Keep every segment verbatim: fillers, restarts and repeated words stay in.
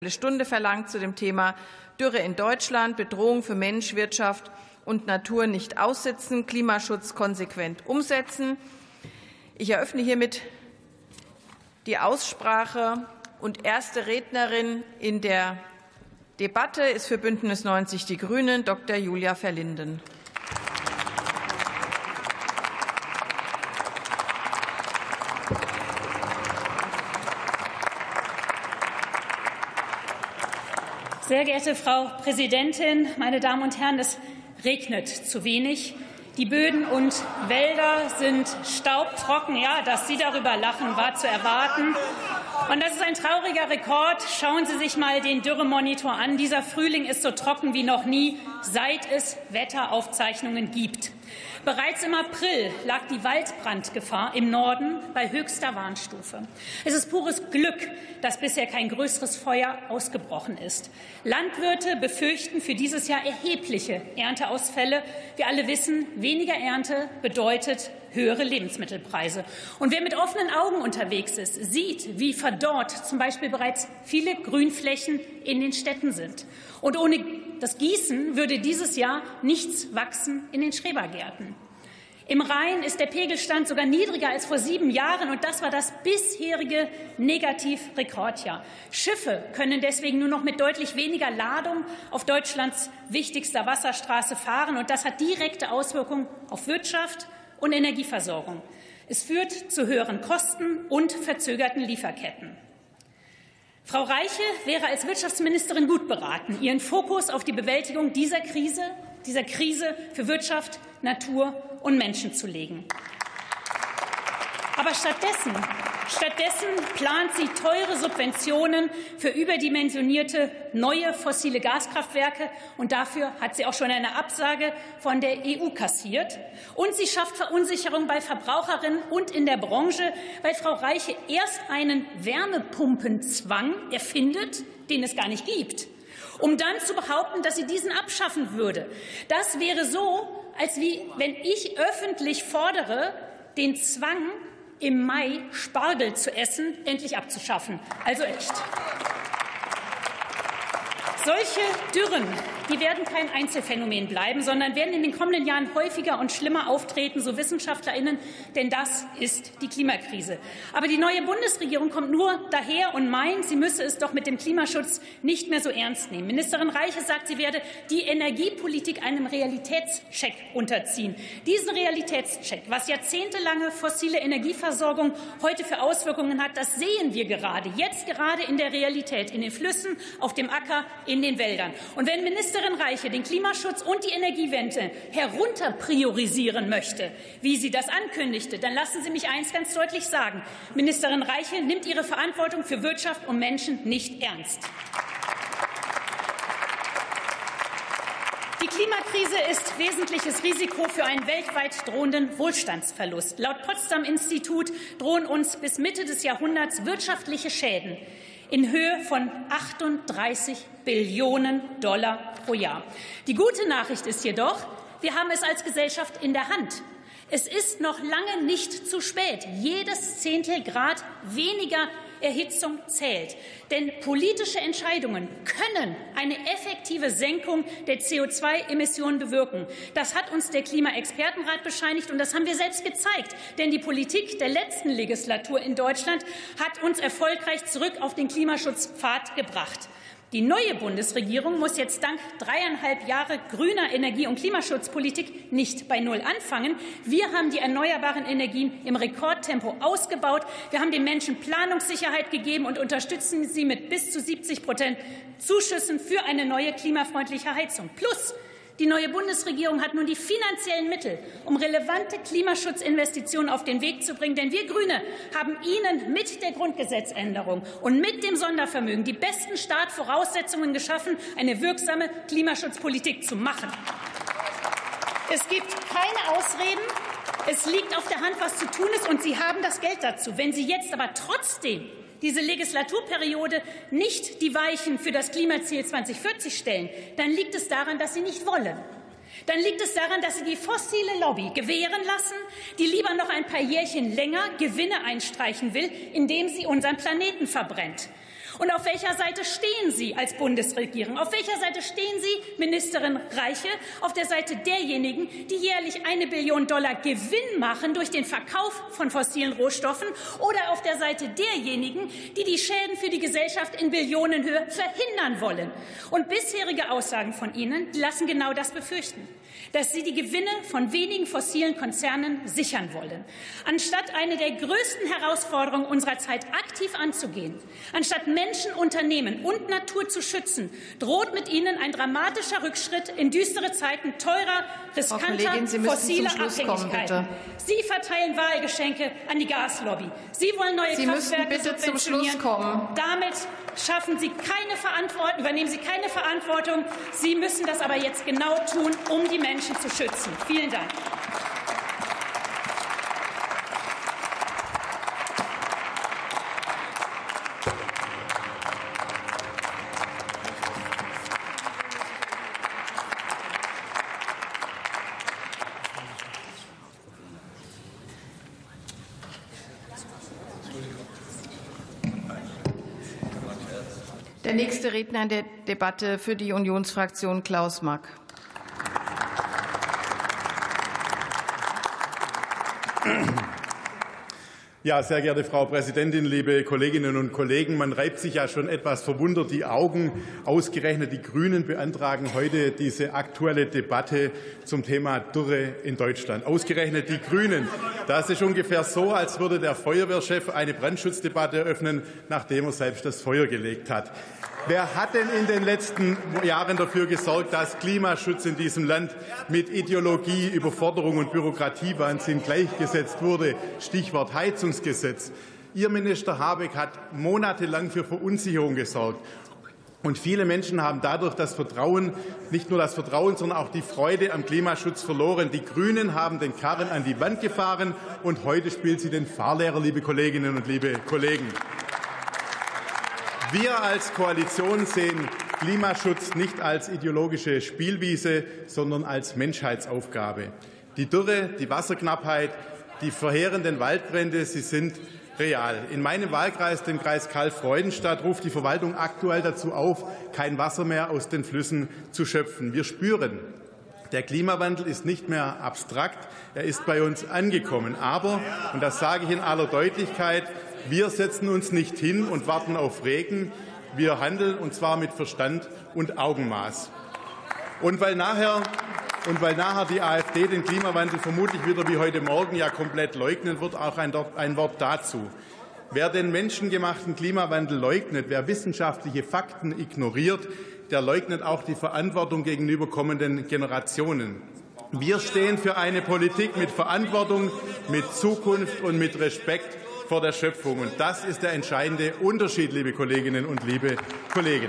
Stunde verlangt zu dem Thema Dürre in Deutschland, Bedrohung für Mensch, Wirtschaft und Natur nicht aussitzen, Klimaschutz konsequent umsetzen. Ich eröffne hiermit die Aussprache und erste Rednerin in der Debatte ist für Bündnis neunzig Die Grünen Doktor Julia Verlinden. Sehr geehrte Frau Präsidentin, meine Damen und Herren, es regnet zu wenig. Die Böden und Wälder sind staubtrocken. Ja, dass Sie darüber lachen, war zu erwarten. Und das ist ein trauriger Rekord. Schauen Sie sich mal den Dürremonitor an. Dieser Frühling ist so trocken wie noch nie, seit es Wetteraufzeichnungen gibt. Bereits im April lag die Waldbrandgefahr im Norden bei höchster Warnstufe. Es ist pures Glück, dass bisher kein größeres Feuer ausgebrochen ist. Landwirte befürchten für dieses Jahr erhebliche Ernteausfälle. Wir alle wissen, weniger Ernte bedeutet höhere Lebensmittelpreise. Und wer mit offenen Augen unterwegs ist, sieht, wie verdorrt zum Beispiel bereits viele Grünflächen in den Städten sind. Und ohne das Gießen würde dieses Jahr nichts wachsen in den Schrebergärten. Im Rhein ist der Pegelstand sogar niedriger als vor sieben Jahren, und das war das bisherige Negativrekordjahr. Schiffe können deswegen nur noch mit deutlich weniger Ladung auf Deutschlands wichtigster Wasserstraße fahren, und das hat direkte Auswirkungen auf Wirtschaft und Energieversorgung. Es führt zu höheren Kosten und verzögerten Lieferketten. Frau Reiche wäre als Wirtschaftsministerin gut beraten, ihren Fokus auf die Bewältigung dieser Krise, dieser Krise für Wirtschaft, Natur und Menschen zu legen. Aber stattdessen, stattdessen plant sie teure Subventionen für überdimensionierte neue fossile Gaskraftwerke. Und dafür hat sie auch schon eine Absage von der E U kassiert. Und sie schafft Verunsicherung bei Verbraucherinnen und in der Branche, weil Frau Reiche erst einen Wärmepumpenzwang erfindet, den es gar nicht gibt, um dann zu behaupten, dass sie diesen abschaffen würde. Das wäre so, als wie wenn ich öffentlich fordere, den Zwang, im Mai Spargel zu essen, endlich abzuschaffen. Also echt. Solche Dürren, die werden kein Einzelfänomen bleiben, sondern werden in den kommenden Jahren häufiger und schlimmer auftreten, so WissenschaftlerInnen, denn das ist die Klimakrise. Aber die neue Bundesregierung kommt nur daher und meint, sie müsse es doch mit dem Klimaschutz nicht mehr so ernst nehmen. Ministerin Reiche sagt, sie werde die Energiepolitik einem Realitätscheck unterziehen. Diesen Realitätscheck, was jahrzehntelange fossile Energieversorgung heute für Auswirkungen hat, das sehen wir gerade, jetzt gerade in der Realität, in den Flüssen, auf dem Acker, in den Wäldern. Und wenn Ministerin Reiche den Klimaschutz und die Energiewende herunterpriorisieren möchte, wie sie das ankündigte, dann lassen Sie mich eins ganz deutlich sagen. Ministerin Reiche nimmt ihre Verantwortung für Wirtschaft und Menschen nicht ernst. Die Klimakrise ist wesentliches Risiko für einen weltweit drohenden Wohlstandsverlust. Laut Potsdam-Institut drohen uns bis Mitte des Jahrhunderts wirtschaftliche Schäden in Höhe von achtunddreißig Billionen Dollar pro Jahr. Die gute Nachricht ist jedoch, wir haben es als Gesellschaft in der Hand. Es ist noch lange nicht zu spät. Jedes Zehntel Grad weniger Erhitzung zählt. Denn politische Entscheidungen können eine effektive Senkung der C O zwei Emissionen bewirken. Das hat uns der Klimaexpertenrat bescheinigt, und das haben wir selbst gezeigt. Denn die Politik der letzten Legislatur in Deutschland hat uns erfolgreich zurück auf den Klimaschutzpfad gebracht. Die neue Bundesregierung muss jetzt dank dreieinhalb Jahre grüner Energie- und Klimaschutzpolitik nicht bei Null anfangen. Wir haben die erneuerbaren Energien im Rekordtempo ausgebaut. Wir haben den Menschen Planungssicherheit gegeben und unterstützen sie mit bis zu siebzig Prozent Zuschüssen für eine neue klimafreundliche Heizung. Plus, die neue Bundesregierung hat nun die finanziellen Mittel, um relevante Klimaschutzinvestitionen auf den Weg zu bringen. Denn wir Grüne haben Ihnen mit der Grundgesetzänderung und mit dem Sondervermögen die besten Startvoraussetzungen geschaffen, eine wirksame Klimaschutzpolitik zu machen. Es gibt keine Ausreden. Es liegt auf der Hand, was zu tun ist, und Sie haben das Geld dazu. Wenn Sie jetzt aber trotzdem diese Legislaturperiode nicht die Weichen für das Klimaziel zweitausendvierzig stellen, dann liegt es daran, dass Sie nicht wollen. Dann liegt es daran, dass Sie die fossile Lobby gewähren lassen, die lieber noch ein paar Jährchen länger Gewinne einstreichen will, indem sie unseren Planeten verbrennt. Und auf welcher Seite stehen Sie als Bundesregierung? Auf welcher Seite stehen Sie, Ministerin Reiche? Auf der Seite derjenigen, die jährlich eine Billion Dollar Gewinn machen durch den Verkauf von fossilen Rohstoffen, oder auf der Seite derjenigen, die die Schäden für die Gesellschaft in Billionenhöhe verhindern wollen? Und bisherige Aussagen von Ihnen lassen genau das befürchten, dass Sie die Gewinne von wenigen fossilen Konzernen sichern wollen. Anstatt eine der größten Herausforderungen unserer Zeit aktiv anzugehen, anstatt Menschen, Unternehmen und Natur zu schützen, droht mit Ihnen ein dramatischer Rückschritt in düstere Zeiten teurer, riskanter, fossiler Abhängigkeiten. Sie verteilen Wahlgeschenke an die Gaslobby. Sie wollen neue Sie Kraftwerke bitte zum subventionieren. Schluss kommen. Damit schaffen Sie keine Verantwortung, übernehmen Sie keine Verantwortung. Sie müssen das aber jetzt genau tun, um die Menschen zu schützen. Vielen Dank. Der nächste Redner in der Debatte für die Unionsfraktion, Klaus Mack. Ja, sehr geehrte Frau Präsidentin, liebe Kolleginnen und Kollegen! Man reibt sich ja schon etwas verwundert die Augen. Ausgerechnet die Grünen beantragen heute diese Aktuelle Debatte zum Thema Dürre in Deutschland. Ausgerechnet die Grünen. Das ist ungefähr so, als würde der Feuerwehrchef eine Brandschutzdebatte eröffnen, nachdem er selbst das Feuer gelegt hat. Wer hat denn in den letzten Jahren dafür gesorgt, dass Klimaschutz in diesem Land mit Ideologie, Überforderung und Bürokratiewahnsinn gleichgesetzt wurde? Stichwort Heizungsgesetz. Ihr Minister Habeck hat monatelang für Verunsicherung gesorgt. Und viele Menschen haben dadurch das Vertrauen, nicht nur das Vertrauen, sondern auch die Freude am Klimaschutz verloren. Die Grünen haben den Karren an die Wand gefahren, und heute spielt sie den Fahrlehrer, liebe Kolleginnen und liebe Kollegen. Wir als Koalition sehen Klimaschutz nicht als ideologische Spielwiese, sondern als Menschheitsaufgabe. Die Dürre, die Wasserknappheit, die verheerenden Waldbrände, sie sind real. In meinem Wahlkreis, dem Kreis Calw-Freudenstadt, ruft die Verwaltung aktuell dazu auf, kein Wasser mehr aus den Flüssen zu schöpfen. Wir spüren, der Klimawandel ist nicht mehr abstrakt, er ist bei uns angekommen. Aber, und das sage ich in aller Deutlichkeit, wir setzen uns nicht hin und warten auf Regen. Wir handeln, und zwar mit Verstand und Augenmaß. Und weil nachher, und weil nachher die AfD den Klimawandel vermutlich wieder wie heute Morgen ja komplett leugnen wird, auch ein, ein Wort dazu. Wer den menschengemachten Klimawandel leugnet, wer wissenschaftliche Fakten ignoriert, der leugnet auch die Verantwortung gegenüber kommenden Generationen. Wir stehen für eine Politik mit Verantwortung, mit Zukunft und mit Respekt vor der Schöpfung. Und das ist der entscheidende Unterschied, liebe Kolleginnen und liebe Kollegen.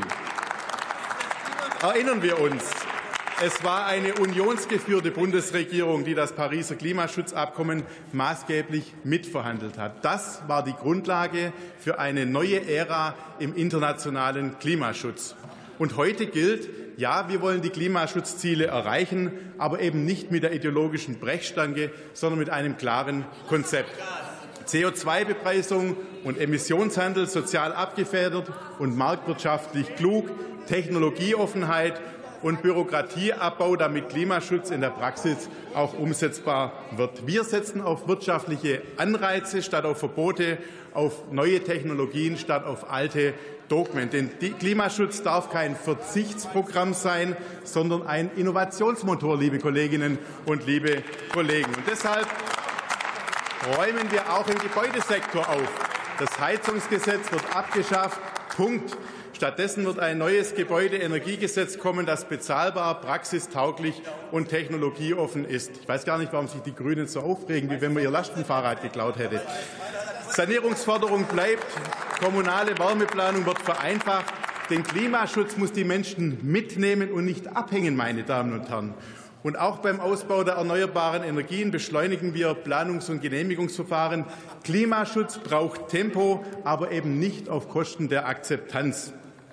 Erinnern wir uns, es war eine unionsgeführte Bundesregierung, die das Pariser Klimaschutzabkommen maßgeblich mitverhandelt hat. Das war die Grundlage für eine neue Ära im internationalen Klimaschutz. Und heute gilt, ja, wir wollen die Klimaschutzziele erreichen, aber eben nicht mit der ideologischen Brechstange, sondern mit einem klaren Konzept. C O zwei Bepreisung und Emissionshandel sozial abgefedert und marktwirtschaftlich klug, Technologieoffenheit und Bürokratieabbau, damit Klimaschutz in der Praxis auch umsetzbar wird. Wir setzen auf wirtschaftliche Anreize statt auf Verbote, auf neue Technologien statt auf alte Dogmen. Denn Klimaschutz darf kein Verzichtsprogramm sein, sondern ein Innovationsmotor, liebe Kolleginnen und liebe Kollegen. Und deshalb räumen wir auch im Gebäudesektor auf. Das Heizungsgesetz wird abgeschafft. Punkt. Stattdessen wird ein neues Gebäudeenergiegesetz kommen, das bezahlbar, praxistauglich und technologieoffen ist. Ich weiß gar nicht, warum sich die Grünen so aufregen, wie wenn man ihr Lastenfahrrad geklaut hätte. Sanierungsförderung bleibt. Kommunale Wärmeplanung wird vereinfacht. Den Klimaschutz muss die Menschen mitnehmen und nicht abhängen, meine Damen und Herren. Und auch beim Ausbau der erneuerbaren Energien beschleunigen wir Planungs- und Genehmigungsverfahren. Klimaschutz braucht Tempo, aber eben nicht auf Kosten der Akzeptanz.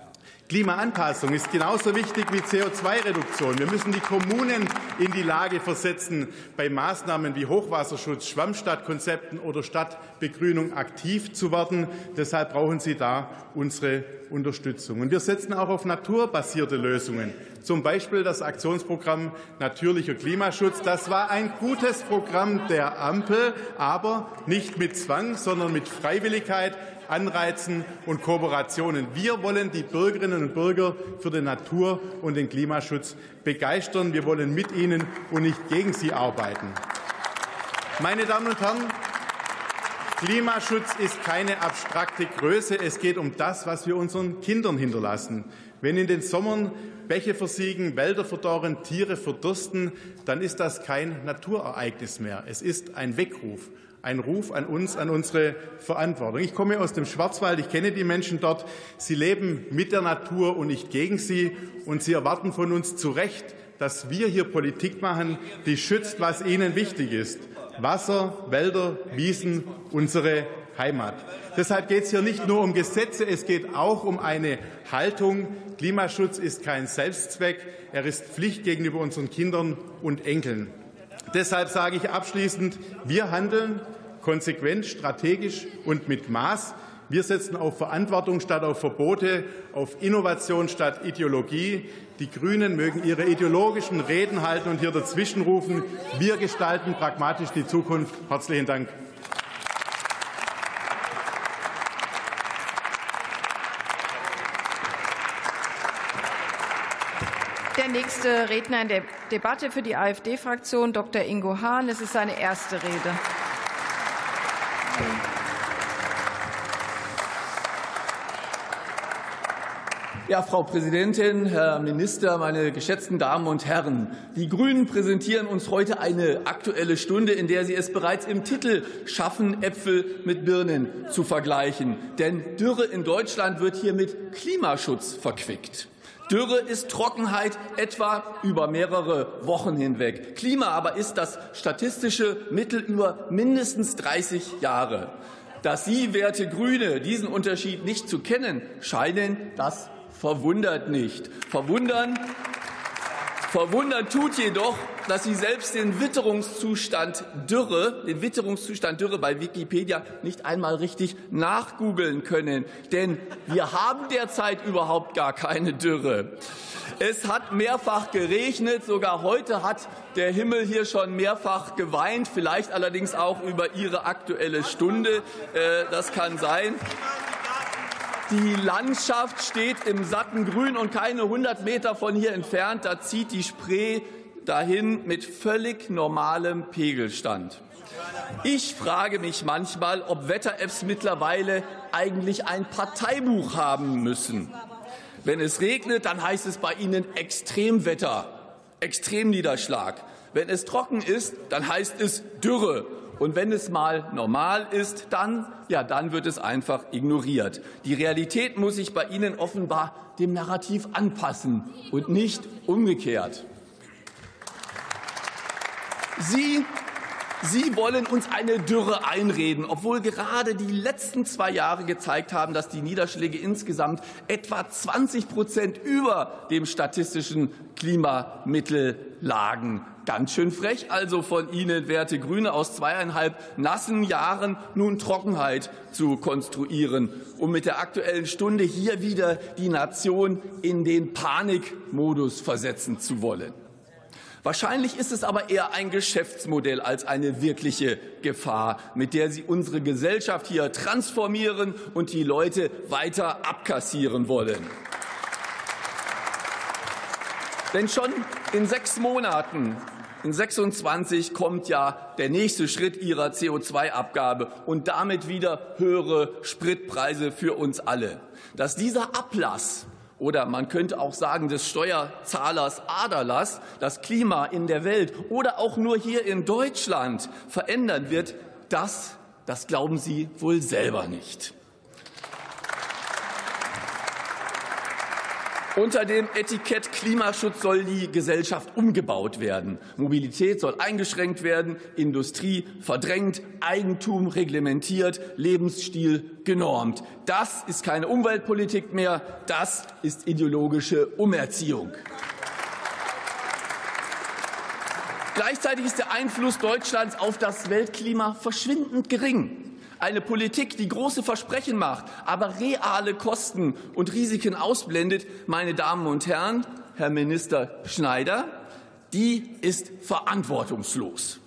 Klimaanpassung ist genauso wichtig wie C O zwei Reduktion. Wir müssen die Kommunen in die Lage versetzen, bei Maßnahmen wie Hochwasserschutz, Schwammstadtkonzepten oder Stadtbegrünung aktiv zu werden. Deshalb brauchen sie da unsere Unterstützung. Und wir setzen auch auf naturbasierte Lösungen, zum Beispiel das Aktionsprogramm Natürlicher Klimaschutz. Das war ein gutes Programm der Ampel, aber nicht mit Zwang, sondern mit Freiwilligkeit, Anreizen und Kooperationen. Wir wollen die Bürgerinnen und Bürger für den Natur- und den Klimaschutz begeistern. Wir wollen mit ihnen und nicht gegen sie arbeiten. Meine Damen und Herren, Klimaschutz ist keine abstrakte Größe. Es geht um das, was wir unseren Kindern hinterlassen. Wenn in den Sommern Bäche versiegen, Wälder verdorren, Tiere verdursten, dann ist das kein Naturereignis mehr. Es ist ein Weckruf. Ein Ruf an uns, an unsere Verantwortung. Ich komme aus dem Schwarzwald, ich kenne die Menschen dort. Sie leben mit der Natur und nicht gegen sie. Und sie erwarten von uns zu Recht, dass wir hier Politik machen, die schützt, was ihnen wichtig ist. Wasser, Wälder, Wiesen, unsere Heimat. Deshalb geht es hier nicht nur um Gesetze, es geht auch um eine Haltung. Klimaschutz ist kein Selbstzweck, er ist Pflicht gegenüber unseren Kindern und Enkeln. Deshalb sage ich abschließend, wir handeln konsequent, strategisch und mit Maß. Wir setzen auf Verantwortung statt auf Verbote, auf Innovation statt Ideologie. Die Grünen mögen ihre ideologischen Reden halten und hier dazwischen rufen. Wir gestalten pragmatisch die Zukunft. Herzlichen Dank. Der nächste Redner in der Debatte für die AfD-Fraktion, Doktor Ingo Hahn. Es ist seine erste Rede. Ja, Frau Präsidentin, Herr Minister, meine geschätzten Damen und Herren! Die Grünen präsentieren uns heute eine Aktuelle Stunde, in der sie es bereits im Titel schaffen, Äpfel mit Birnen zu vergleichen. Denn Dürre in Deutschland wird hier mit Klimaschutz verquickt. Dürre ist Trockenheit etwa über mehrere Wochen hinweg. Klima aber ist das statistische Mittel über mindestens dreißig Jahre. Dass Sie, werte Grüne, diesen Unterschied nicht zu kennen scheinen, das verwundert nicht. Verwundern, verwundern tut jedoch, dass Sie selbst den Witterungszustand Dürre, den Witterungszustand Dürre bei Wikipedia nicht einmal richtig nachgoogeln können. Denn wir haben derzeit überhaupt gar keine Dürre. Es hat mehrfach geregnet, sogar heute hat der Himmel hier schon mehrfach geweint, vielleicht allerdings auch über Ihre Aktuelle Stunde. Das kann sein. Die Landschaft steht im satten Grün und keine hundert Meter von hier entfernt, da zieht die Spree dahin mit völlig normalem Pegelstand. Ich frage mich manchmal, ob Wetter-Apps mittlerweile eigentlich ein Parteibuch haben müssen. Wenn es regnet, dann heißt es bei ihnen Extremwetter, Extremniederschlag. Wenn es trocken ist, dann heißt es Dürre. Und wenn es mal normal ist, dann, ja, dann wird es einfach ignoriert. Die Realität muss sich bei Ihnen offenbar dem Narrativ anpassen und nicht umgekehrt. Sie, Sie wollen uns eine Dürre einreden, obwohl gerade die letzten zwei Jahre gezeigt haben, dass die Niederschläge insgesamt etwa zwanzig Prozent über dem statistischen Klimamittel lagen. Ganz schön frech also von Ihnen, werte Grüne, aus zweieinhalb nassen Jahren nun Trockenheit zu konstruieren, um mit der Aktuellen Stunde hier wieder die Nation in den Panikmodus versetzen zu wollen. Wahrscheinlich ist es aber eher ein Geschäftsmodell als eine wirkliche Gefahr, mit der Sie unsere Gesellschaft hier transformieren und die Leute weiter abkassieren wollen. Denn schon in sechs Monaten, in sechsundzwanzig, kommt ja der nächste Schritt Ihrer C O zwei Abgabe und damit wieder höhere Spritpreise für uns alle. Dass dieser Ablass oder man könnte auch sagen des Steuerzahlers Aderlass das Klima in der Welt oder auch nur hier in Deutschland verändern wird, das, das glauben Sie wohl selber nicht. Unter dem Etikett Klimaschutz soll die Gesellschaft umgebaut werden. Mobilität soll eingeschränkt werden, Industrie verdrängt, Eigentum reglementiert, Lebensstil genormt. Das ist keine Umweltpolitik mehr, das ist ideologische Umerziehung. Gleichzeitig ist der Einfluss Deutschlands auf das Weltklima verschwindend gering. Eine Politik, die große Versprechen macht, aber reale Kosten und Risiken ausblendet, meine Damen und Herren, Herr Minister Schneider, die ist verantwortungslos.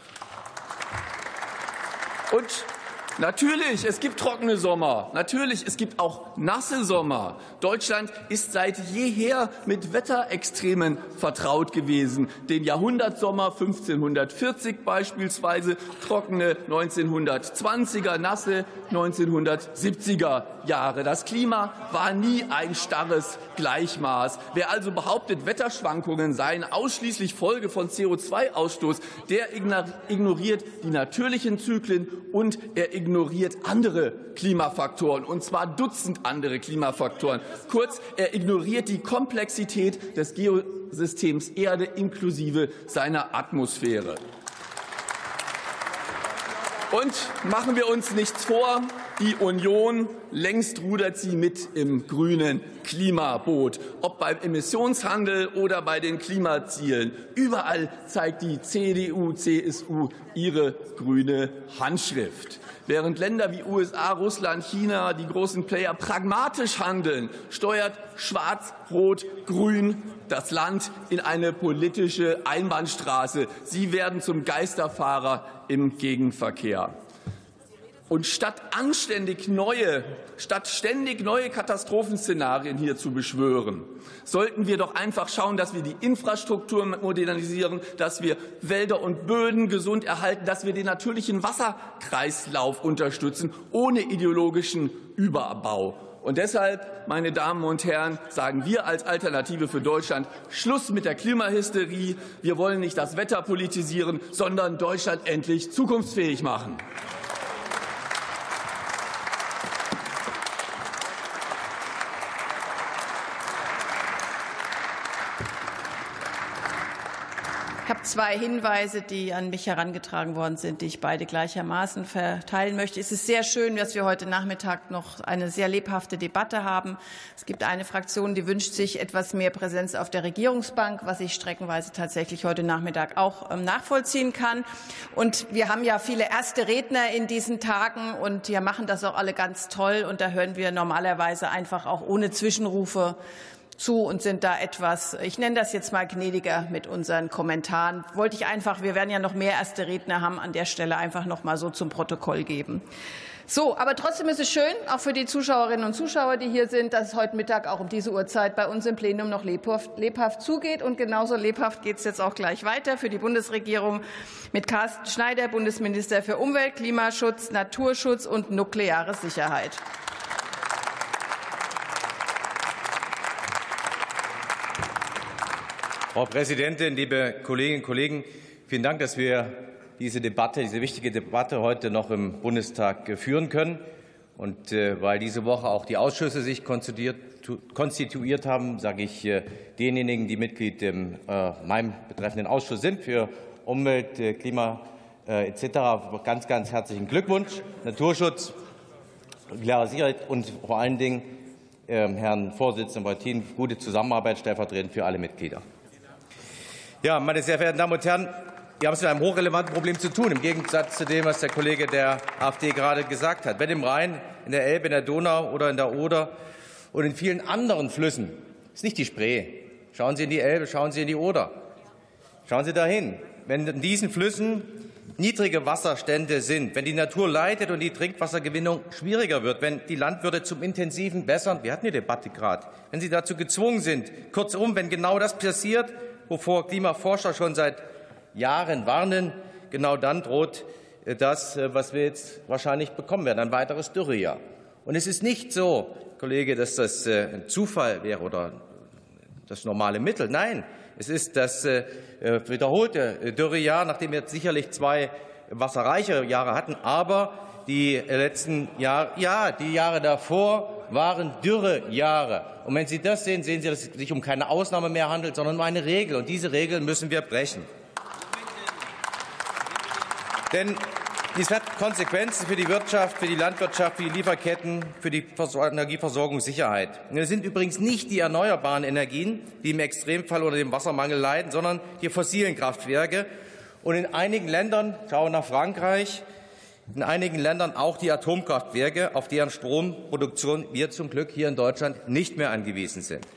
Und natürlich, es gibt trockene Sommer. Natürlich, es gibt auch nasse Sommer. Deutschland ist seit jeher mit Wetterextremen vertraut gewesen. Den Jahrhundertsommer fünfzehnhundertvierzig beispielsweise, trockene neunzehnhundertzwanziger, nasse neunzehnhundertsiebziger Jahre. Das Klima war nie ein starres Gleichmaß. Wer also behauptet, Wetterschwankungen seien ausschließlich Folge von C O zwei Ausstoß, der ignoriert die natürlichen Zyklen und er ignoriert andere Klimafaktoren, und zwar Dutzend andere Klimafaktoren. Kurz, er ignoriert die Komplexität des Geosystems Erde inklusive seiner Atmosphäre. Und machen wir uns nichts vor, die Union, längst rudert sie mit im grünen Klimaboot. Ob beim Emissionshandel oder bei den Klimazielen. Überall zeigt die C D U, C S U ihre grüne Handschrift. Während Länder wie U S A, Russland, China, die großen Player pragmatisch handeln, steuert Schwarz-Rot-Grün das Land in eine politische Einbahnstraße. Sie werden zum Geisterfahrer im Gegenverkehr. Und statt anständig neue, statt ständig neue Katastrophenszenarien hier zu beschwören, sollten wir doch einfach schauen, dass wir die Infrastruktur modernisieren, dass wir Wälder und Böden gesund erhalten, dass wir den natürlichen Wasserkreislauf unterstützen, ohne ideologischen Überbau. Und deshalb, meine Damen und Herren, sagen wir als Alternative für Deutschland Schluss mit der Klimahysterie. Wir wollen nicht das Wetter politisieren, sondern Deutschland endlich zukunftsfähig machen. Ich habe zwei Hinweise, die an mich herangetragen worden sind, die ich beide gleichermaßen verteilen möchte. Es ist sehr schön, dass wir heute Nachmittag noch eine sehr lebhafte Debatte haben. Es gibt eine Fraktion, die wünscht sich etwas mehr Präsenz auf der Regierungsbank, was ich streckenweise tatsächlich heute Nachmittag auch nachvollziehen kann. Und wir haben ja viele erste Redner in diesen Tagen, und die machen das auch alle ganz toll. Und da hören wir normalerweise einfach auch ohne Zwischenrufe zu und sind da etwas, ich nenne das jetzt mal gnädiger mit unseren Kommentaren. Wollte ich einfach, wir werden ja noch mehr erste Redner haben, an der Stelle einfach noch mal so zum Protokoll geben. So, aber trotzdem ist es schön, auch für die Zuschauerinnen und Zuschauer, die hier sind, dass es heute Mittag auch um diese Uhrzeit bei uns im Plenum noch lebhaft, lebhaft zugeht. Und genauso lebhaft geht es jetzt auch gleich weiter für die Bundesregierung mit Carsten Schneider, Bundesminister für Umwelt, Klimaschutz, Naturschutz und nukleare Sicherheit. Frau Präsidentin, liebe Kolleginnen und Kollegen! Vielen Dank, dass wir diese Debatte, diese wichtige Debatte heute noch im Bundestag führen können. Und weil diese Woche auch die Ausschüsse sich konstituiert haben, sage ich denjenigen, die Mitglied in meinem betreffenden Ausschuss sind, für Umwelt, Klima et cetera, ganz, ganz herzlichen Glückwunsch. Naturschutz, klare Sicherheit und vor allen Dingen Herrn Vorsitzenden Beutin, gute Zusammenarbeit stellvertretend für alle Mitglieder. Ja, meine sehr verehrten Damen und Herren, wir haben es mit einem hochrelevanten Problem zu tun, im Gegensatz zu dem, was der Kollege der AfD gerade gesagt hat. Wenn im Rhein, in der Elbe, in der Donau oder in der Oder und in vielen anderen Flüssen, ist nicht die Spree. Schauen Sie in die Elbe, schauen Sie in die Oder. Schauen Sie dahin. Wenn in diesen Flüssen niedrige Wasserstände sind, wenn die Natur leidet und die Trinkwassergewinnung schwieriger wird, wenn die Landwirte zum intensiven Wässern, wir hatten die Debatte gerade, wenn sie dazu gezwungen sind, kurzum, wenn genau das passiert, wovor Klimaforscher schon seit Jahren warnen, genau dann droht das, was wir jetzt wahrscheinlich bekommen werden, ein weiteres Dürrejahr. Und es ist nicht so, Kollege, dass das ein Zufall wäre oder das normale Mittel. Nein, es ist das wiederholte Dürrejahr, nachdem wir jetzt sicherlich zwei wasserreiche Jahre hatten, aber die letzten Jahre, ja, die Jahre davor waren Dürrejahre. Und wenn Sie das sehen, sehen Sie, dass es sich um keine Ausnahme mehr handelt, sondern um eine Regel. Und diese Regeln müssen wir brechen. Denn dies hat Konsequenzen für die Wirtschaft, für die Landwirtschaft, für die Lieferketten, für die Energieversorgungssicherheit. Und es sind übrigens nicht die erneuerbaren Energien, die im Extremfall unter dem Wassermangel leiden, sondern die fossilen Kraftwerke. Und in einigen Ländern, schauen nach Frankreich, in einigen Ländern auch die Atomkraftwerke, auf deren Stromproduktion wir zum Glück hier in Deutschland nicht mehr angewiesen sind.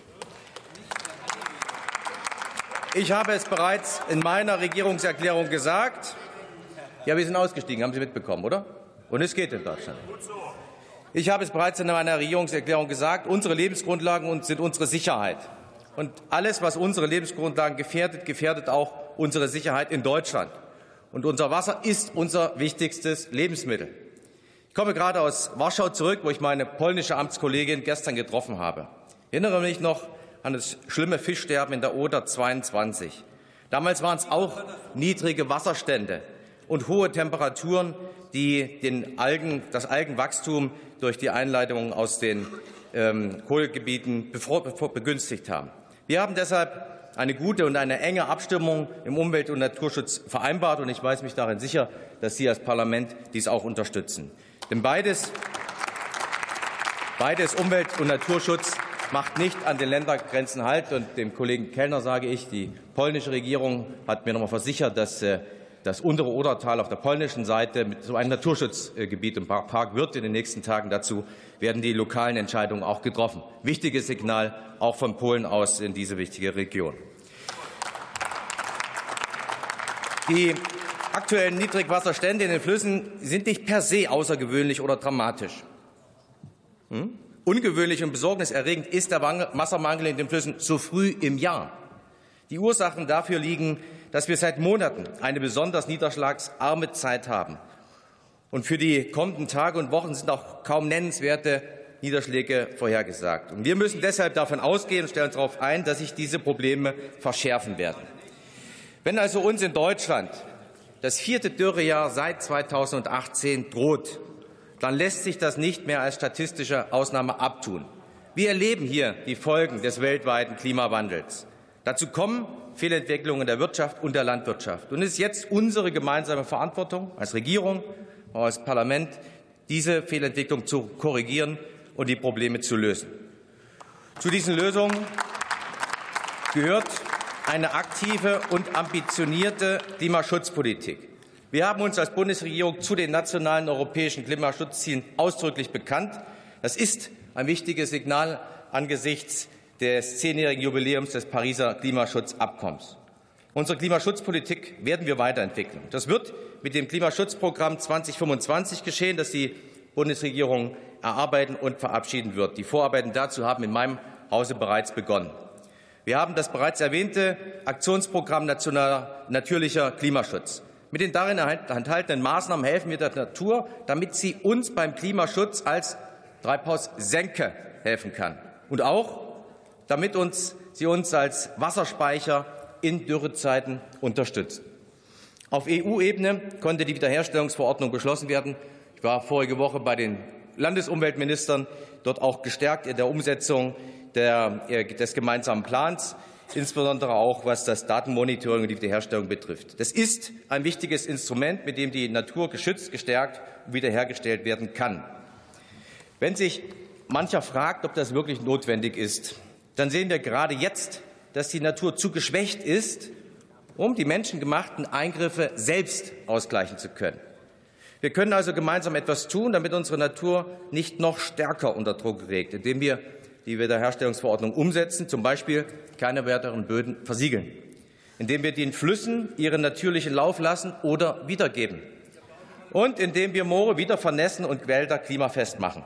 Ich habe es bereits in meiner Regierungserklärung gesagt. Ja, wir sind ausgestiegen, haben Sie mitbekommen, oder? Und es geht in Deutschland. Ich habe es bereits in meiner Regierungserklärung gesagt, unsere Lebensgrundlagen sind unsere Sicherheit. Und alles, was unsere Lebensgrundlagen gefährdet, gefährdet auch unsere Sicherheit in Deutschland. Und unser Wasser ist unser wichtigstes Lebensmittel. Ich komme gerade aus Warschau zurück, wo ich meine polnische Amtskollegin gestern getroffen habe. Ich erinnere mich noch an das schlimme Fischsterben in der Oder zweiundzwanzig. Damals waren es auch niedrige Wasserstände und hohe Temperaturen, die den Algen, das Algenwachstum durch die Einleitungen aus den ähm, Kohlegebieten begünstigt haben. Wir haben deshalb eine gute und eine enge Abstimmung im Umwelt- und Naturschutz vereinbart, und ich weiß mich darin sicher, dass Sie als Parlament dies auch unterstützen. Denn beides, beides Umwelt- und Naturschutz macht nicht an den Ländergrenzen Halt. Und dem Kollegen Kellner sage ich, die polnische Regierung hat mir noch einmal versichert, dass das untere Odertal auf der polnischen Seite mit so einem Naturschutzgebiet und Park wird in den nächsten Tagen. Dazu werden die lokalen Entscheidungen auch getroffen. Wichtiges Signal auch von Polen aus in diese wichtige Region. Die aktuellen Niedrigwasserstände in den Flüssen sind nicht per se außergewöhnlich oder dramatisch. Hm? Ungewöhnlich und besorgniserregend ist der Wassermangel in den Flüssen so früh im Jahr. Die Ursachen dafür liegen, dass wir seit Monaten eine besonders niederschlagsarme Zeit haben. Und für die kommenden Tage und Wochen sind auch kaum nennenswerte Niederschläge vorhergesagt. Und wir müssen deshalb davon ausgehen und stellen uns darauf ein, dass sich diese Probleme verschärfen werden. Wenn also uns in Deutschland das vierte Dürrejahr seit zweitausendachtzehn droht, dann lässt sich das nicht mehr als statistische Ausnahme abtun. Wir erleben hier die Folgen des weltweiten Klimawandels. Dazu kommen Fehlentwicklungen der Wirtschaft und der Landwirtschaft. Und es ist jetzt unsere gemeinsame Verantwortung als Regierung, als Parlament, diese Fehlentwicklung zu korrigieren und die Probleme zu lösen. Zu diesen Lösungen gehört eine aktive und ambitionierte Klimaschutzpolitik. Wir haben uns als Bundesregierung zu den nationalen europäischen Klimaschutzzielen ausdrücklich bekannt. Das ist ein wichtiges Signal angesichts des zehnjährigen Jubiläums des Pariser Klimaschutzabkommens. Unsere Klimaschutzpolitik werden wir weiterentwickeln. Das wird mit dem Klimaschutzprogramm zweitausendfünfundzwanzig geschehen, das die Bundesregierung erarbeiten und verabschieden wird. Die Vorarbeiten dazu haben in meinem Hause bereits begonnen. Wir haben das bereits erwähnte Aktionsprogramm Nationaler natürlicher Klimaschutz. Mit den darin enthaltenen Maßnahmen helfen wir der Natur, damit sie uns beim Klimaschutz als Treibhaussenke helfen kann. Und auch, damit uns, sie uns als Wasserspeicher in Dürrezeiten unterstützt. Auf E U-Ebene konnte die Wiederherstellungsverordnung beschlossen werden. Ich war vorige Woche bei den Landesumweltministern, dort auch gestärkt in der Umsetzung der, des gemeinsamen Plans, insbesondere auch was das Datenmonitoring und die Wiederherstellung betrifft. Das ist ein wichtiges Instrument, mit dem die Natur geschützt, gestärkt und wiederhergestellt werden kann. Wenn sich mancher fragt, ob das wirklich notwendig ist, dann sehen wir gerade jetzt, dass die Natur zu geschwächt ist, um die menschengemachten Eingriffe selbst ausgleichen zu können. Wir können also gemeinsam etwas tun, damit unsere Natur nicht noch stärker unter Druck gerät, indem wir die Wiederherstellungsverordnung umsetzen, zum Beispiel keine weiteren Böden versiegeln, indem wir den Flüssen ihren natürlichen Lauf lassen oder wiedergeben und indem wir Moore wieder vernässen und Wälder klimafest machen.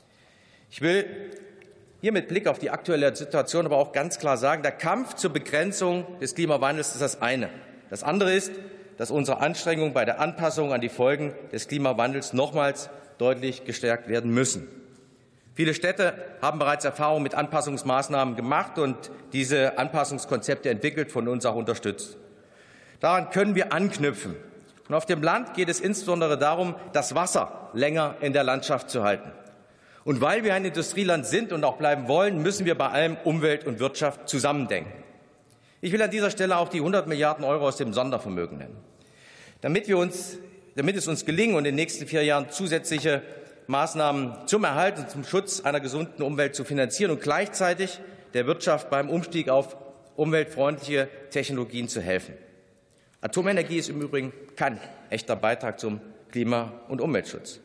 Ich will hier mit Blick auf die aktuelle Situation aber auch ganz klar sagen, der Kampf zur Begrenzung des Klimawandels ist das eine. Das andere ist, dass unsere Anstrengungen bei der Anpassung an die Folgen des Klimawandels nochmals deutlich gestärkt werden müssen. Viele Städte haben bereits Erfahrungen mit Anpassungsmaßnahmen gemacht und diese Anpassungskonzepte entwickelt, von uns auch unterstützt. Daran können wir anknüpfen. Und auf dem Land geht es insbesondere darum, das Wasser länger in der Landschaft zu halten. Und weil wir ein Industrieland sind und auch bleiben wollen, müssen wir bei allem Umwelt und Wirtschaft zusammendenken. Ich will an dieser Stelle auch die hundert Milliarden Euro aus dem Sondervermögen nennen. Damit, wir uns, damit es uns gelingen und in den nächsten vier Jahren zusätzliche Maßnahmen zum Erhalt und zum Schutz einer gesunden Umwelt zu finanzieren und gleichzeitig der Wirtschaft beim Umstieg auf umweltfreundliche Technologien zu helfen. Atomenergie ist im Übrigen kein echter Beitrag zum Klima- und Umweltschutz.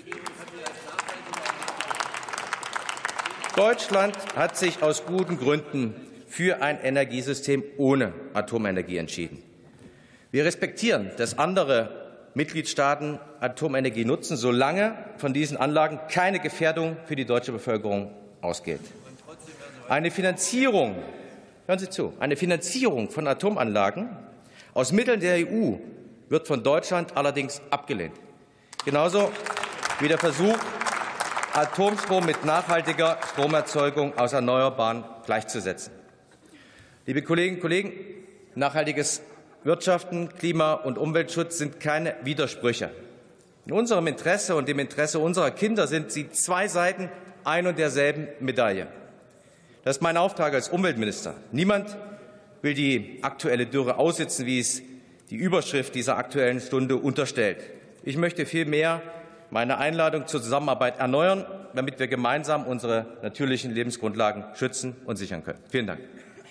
Deutschland hat sich aus guten Gründen für ein Energiesystem ohne Atomenergie entschieden. Wir respektieren, dass andere Mitgliedstaaten Atomenergie nutzen, solange von diesen Anlagen keine Gefährdung für die deutsche Bevölkerung ausgeht. Eine Finanzierung, hören Sie zu, eine Finanzierung von Atomanlagen aus Mitteln der E U wird von Deutschland allerdings abgelehnt. Genauso wie der Versuch, Atomstrom mit nachhaltiger Stromerzeugung aus Erneuerbaren gleichzusetzen. Liebe Kolleginnen und Kollegen, nachhaltiges Wirtschaften, Klima- und Umweltschutz sind keine Widersprüche. In unserem Interesse und im Interesse unserer Kinder sind sie zwei Seiten ein und derselben Medaille. Das ist mein Auftrag als Umweltminister. Niemand will die aktuelle Dürre aussitzen, wie es die Überschrift dieser Aktuellen Stunde unterstellt. Ich möchte vielmehr meine Einladung zur Zusammenarbeit erneuern, damit wir gemeinsam unsere natürlichen Lebensgrundlagen schützen und sichern können. Vielen Dank.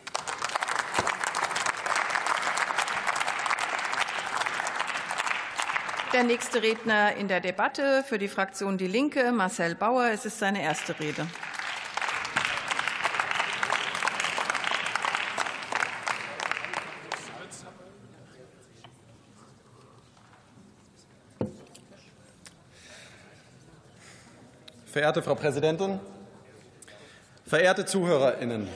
Der nächste Redner in der Debatte für die Fraktion Die Linke, Marcel Bauer. Es ist seine erste Rede. Verehrte Frau Präsidentin, verehrte ZuhörerInnen!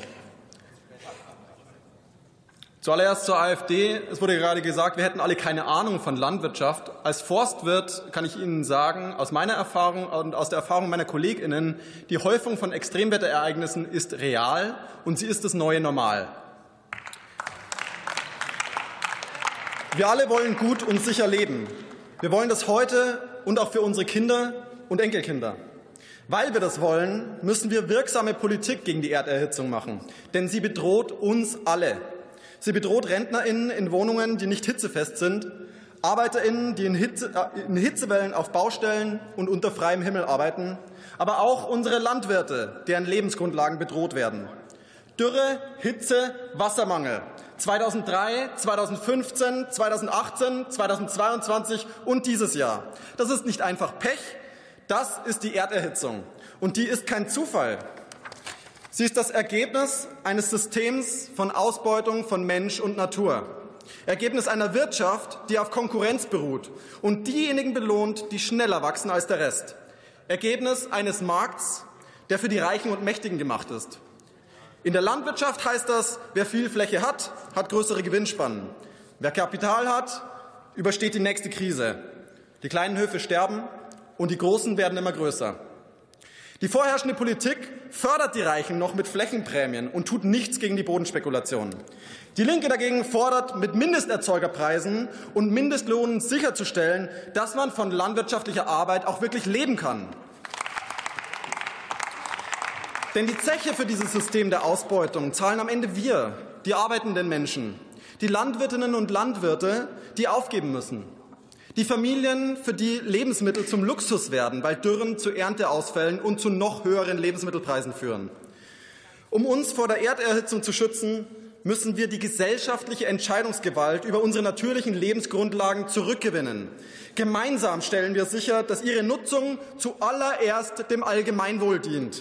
Zuallererst zur AfD. Es wurde gerade gesagt, wir hätten alle keine Ahnung von Landwirtschaft. Als Forstwirt kann ich Ihnen sagen, aus meiner Erfahrung und aus der Erfahrung meiner KollegInnen, die Häufung von Extremwetterereignissen ist real und sie ist das neue Normal. Wir alle wollen gut und sicher leben. Wir wollen das heute und auch für unsere Kinder und Enkelkinder. Weil wir das wollen, müssen wir wirksame Politik gegen die Erderhitzung machen, denn sie bedroht uns alle. Sie bedroht RentnerInnen in Wohnungen, die nicht hitzefest sind, ArbeiterInnen, die in, Hitze, äh, in Hitzewellen auf Baustellen und unter freiem Himmel arbeiten, aber auch unsere Landwirte, deren Lebensgrundlagen bedroht werden. Dürre, Hitze, Wassermangel. zweitausenddrei, zweitausendfünfzehn, zweitausendachtzehn, zweitausendzweiundzwanzig und dieses Jahr. Das ist nicht einfach Pech, das ist die Erderhitzung. Und die ist kein Zufall. Sie ist das Ergebnis eines Systems von Ausbeutung von Mensch und Natur. Ergebnis einer Wirtschaft, die auf Konkurrenz beruht und diejenigen belohnt, die schneller wachsen als der Rest. Ergebnis eines Markts, der für die Reichen und Mächtigen gemacht ist. In der Landwirtschaft heißt das, wer viel Fläche hat, hat größere Gewinnspannen. Wer Kapital hat, übersteht die nächste Krise. Die kleinen Höfe sterben und die großen werden immer größer. Die vorherrschende Politik fördert die Reichen noch mit Flächenprämien und tut nichts gegen die Bodenspekulation. Die Linke dagegen fordert, mit Mindesterzeugerpreisen und Mindestlohnen sicherzustellen, dass man von landwirtschaftlicher Arbeit auch wirklich leben kann. Denn die Zeche für dieses System der Ausbeutung zahlen am Ende wir, die arbeitenden Menschen, die Landwirtinnen und Landwirte, die aufgeben müssen. Die Familien, für die Lebensmittel zum Luxus werden, weil Dürren zu Ernteausfällen und zu noch höheren Lebensmittelpreisen führen. Um uns vor der Erderhitzung zu schützen, müssen wir die gesellschaftliche Entscheidungsgewalt über unsere natürlichen Lebensgrundlagen zurückgewinnen. Gemeinsam stellen wir sicher, dass ihre Nutzung zuallererst dem Allgemeinwohl dient.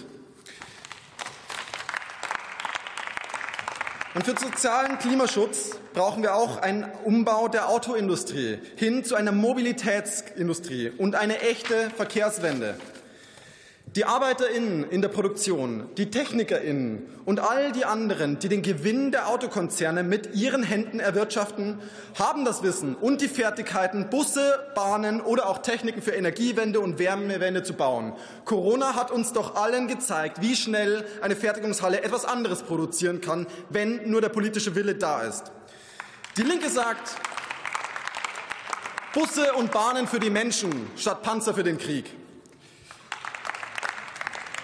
Und für sozialen Klimaschutz brauchen wir auch einen Umbau der Autoindustrie hin zu einer Mobilitätsindustrie und eine echte Verkehrswende. Die ArbeiterInnen in der Produktion, die TechnikerInnen und all die anderen, die den Gewinn der Autokonzerne mit ihren Händen erwirtschaften, haben das Wissen und die Fertigkeiten, Busse, Bahnen oder auch Techniken für Energiewende und Wärmewende zu bauen. Corona hat uns doch allen gezeigt, wie schnell eine Fertigungshalle etwas anderes produzieren kann, wenn nur der politische Wille da ist. Die Linke sagt, Busse und Bahnen für die Menschen statt Panzer für den Krieg.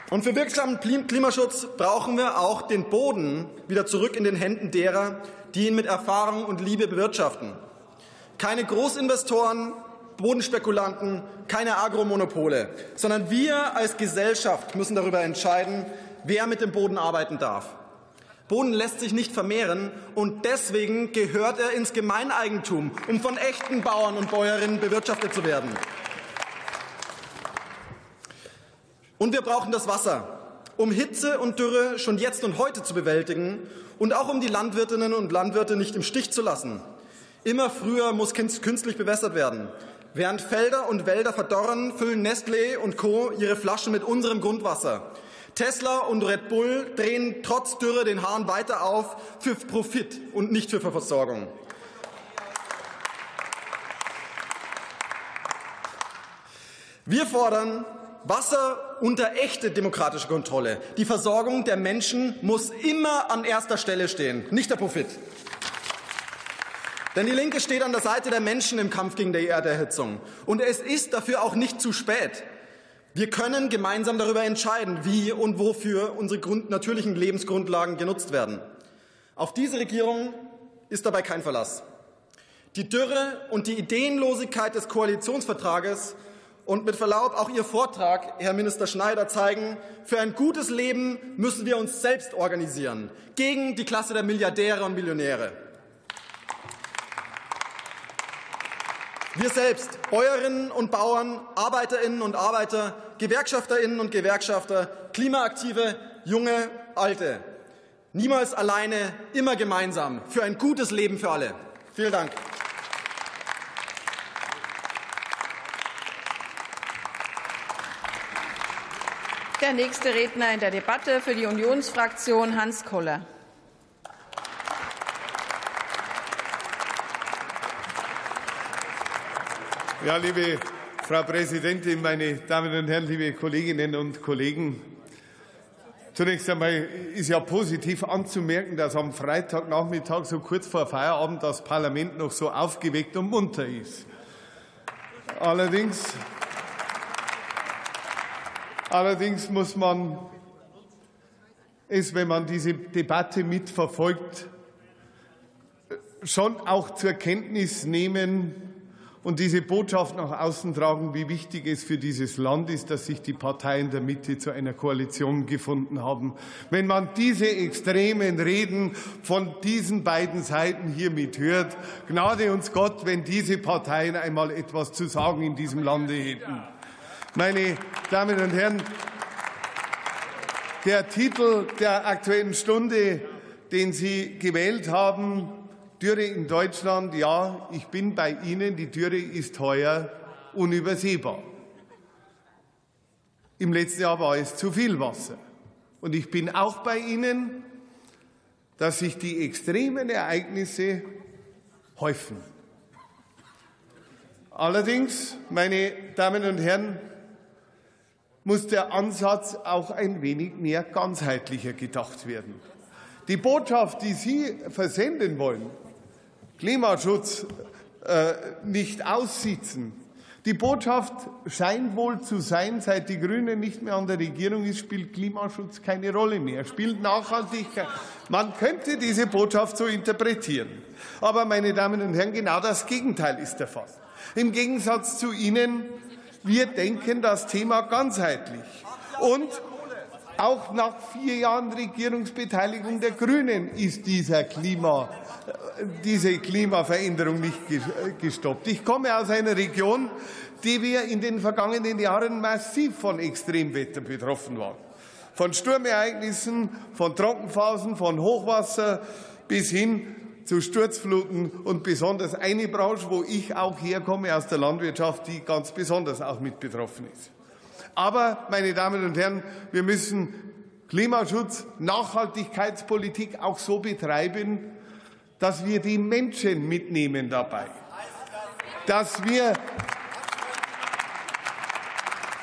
Und für wirksamen Klimaschutz brauchen wir auch den Boden wieder zurück in den Händen derer, die ihn mit Erfahrung und Liebe bewirtschaften. Keine Großinvestoren, Bodenspekulanten, keine Agromonopole, sondern wir als Gesellschaft müssen darüber entscheiden, wer mit dem Boden arbeiten darf. Boden lässt sich nicht vermehren und deswegen gehört er ins Gemeineigentum, um von echten Bauern und Bäuerinnen bewirtschaftet zu werden. Und wir brauchen das Wasser, um Hitze und Dürre schon jetzt und heute zu bewältigen und auch um die Landwirtinnen und Landwirte nicht im Stich zu lassen. Immer früher muss künstlich bewässert werden. Während Felder und Wälder verdorren, füllen Nestlé und Co. ihre Flaschen mit unserem Grundwasser. Tesla und Red Bull drehen trotz Dürre den Hahn weiter auf für Profit und nicht für Versorgung. Wir fordern Wasser unter echte demokratische Kontrolle. Die Versorgung der Menschen muss immer an erster Stelle stehen, nicht der Profit. Denn die Linke steht an der Seite der Menschen im Kampf gegen die Erderhitzung. Und es ist dafür auch nicht zu spät. Wir können gemeinsam darüber entscheiden, wie und wofür unsere Grund- natürlichen Lebensgrundlagen genutzt werden. Auf diese Regierung ist dabei kein Verlass. Die Dürre und die Ideenlosigkeit des Koalitionsvertrages und mit Verlaub auch Ihr Vortrag, Herr Minister Schneider, zeigen, für ein gutes Leben müssen wir uns selbst organisieren, gegen die Klasse der Milliardäre und Millionäre. Wir selbst, Bäuerinnen und Bauern, Arbeiterinnen und Arbeiter, Gewerkschafterinnen und Gewerkschafter, Klimaaktive, Junge, Alte. Niemals alleine, immer gemeinsam, für ein gutes Leben für alle. Vielen Dank. Der nächste Redner in der Debatte für die Unionsfraktion, Hans Koller. Ja, liebe Frau Präsidentin, meine Damen und Herren, liebe Kolleginnen und Kollegen! Zunächst einmal ist ja positiv anzumerken, dass am Freitagnachmittag so kurz vor Feierabend das Parlament noch so aufgeweckt und munter ist. Allerdings, allerdings muss man es, wenn man diese Debatte mitverfolgt, schon auch zur Kenntnis nehmen und diese Botschaft nach außen tragen, wie wichtig es für dieses Land ist, dass sich die Parteien der Mitte zu einer Koalition gefunden haben. Wenn man diese extremen Reden von diesen beiden Seiten hier mithört, gnade uns Gott, wenn diese Parteien einmal etwas zu sagen in diesem Lande hätten. Meine Damen und Herren, der Titel der Aktuellen Stunde, den Sie gewählt haben, Dürre in Deutschland, ja, ich bin bei Ihnen, die Dürre ist heuer unübersehbar. Im letzten Jahr war es zu viel Wasser. Und ich bin auch bei Ihnen, dass sich die extremen Ereignisse häufen. Allerdings, meine Damen und Herren, muss der Ansatz auch ein wenig mehr ganzheitlicher gedacht werden. Die Botschaft, die Sie versenden wollen, Klimaschutz äh, nicht aussitzen. Die Botschaft scheint wohl zu sein, seit die Grünen nicht mehr an der Regierung ist, spielt Klimaschutz keine Rolle mehr, spielt Nachhaltigkeit. Man könnte diese Botschaft so interpretieren. Aber, meine Damen und Herren, genau das Gegenteil ist der Fall. Im Gegensatz zu Ihnen, wir denken das Thema ganzheitlich. Und auch nach vier Jahren Regierungsbeteiligung der Grünen ist dieser Klima, diese Klimaveränderung nicht gestoppt. Ich komme aus einer Region, die wir in den vergangenen Jahren massiv von Extremwetter betroffen waren. Von Sturmereignissen, von Trockenphasen, von Hochwasser bis hin zu Sturzfluten und besonders eine Branche, wo ich auch herkomme, aus der Landwirtschaft, die ganz besonders auch mit betroffen ist. Aber, meine Damen und Herren, wir müssen Klimaschutz, Nachhaltigkeitspolitik auch so betreiben, dass wir die Menschen mitnehmen dabei, dass wir,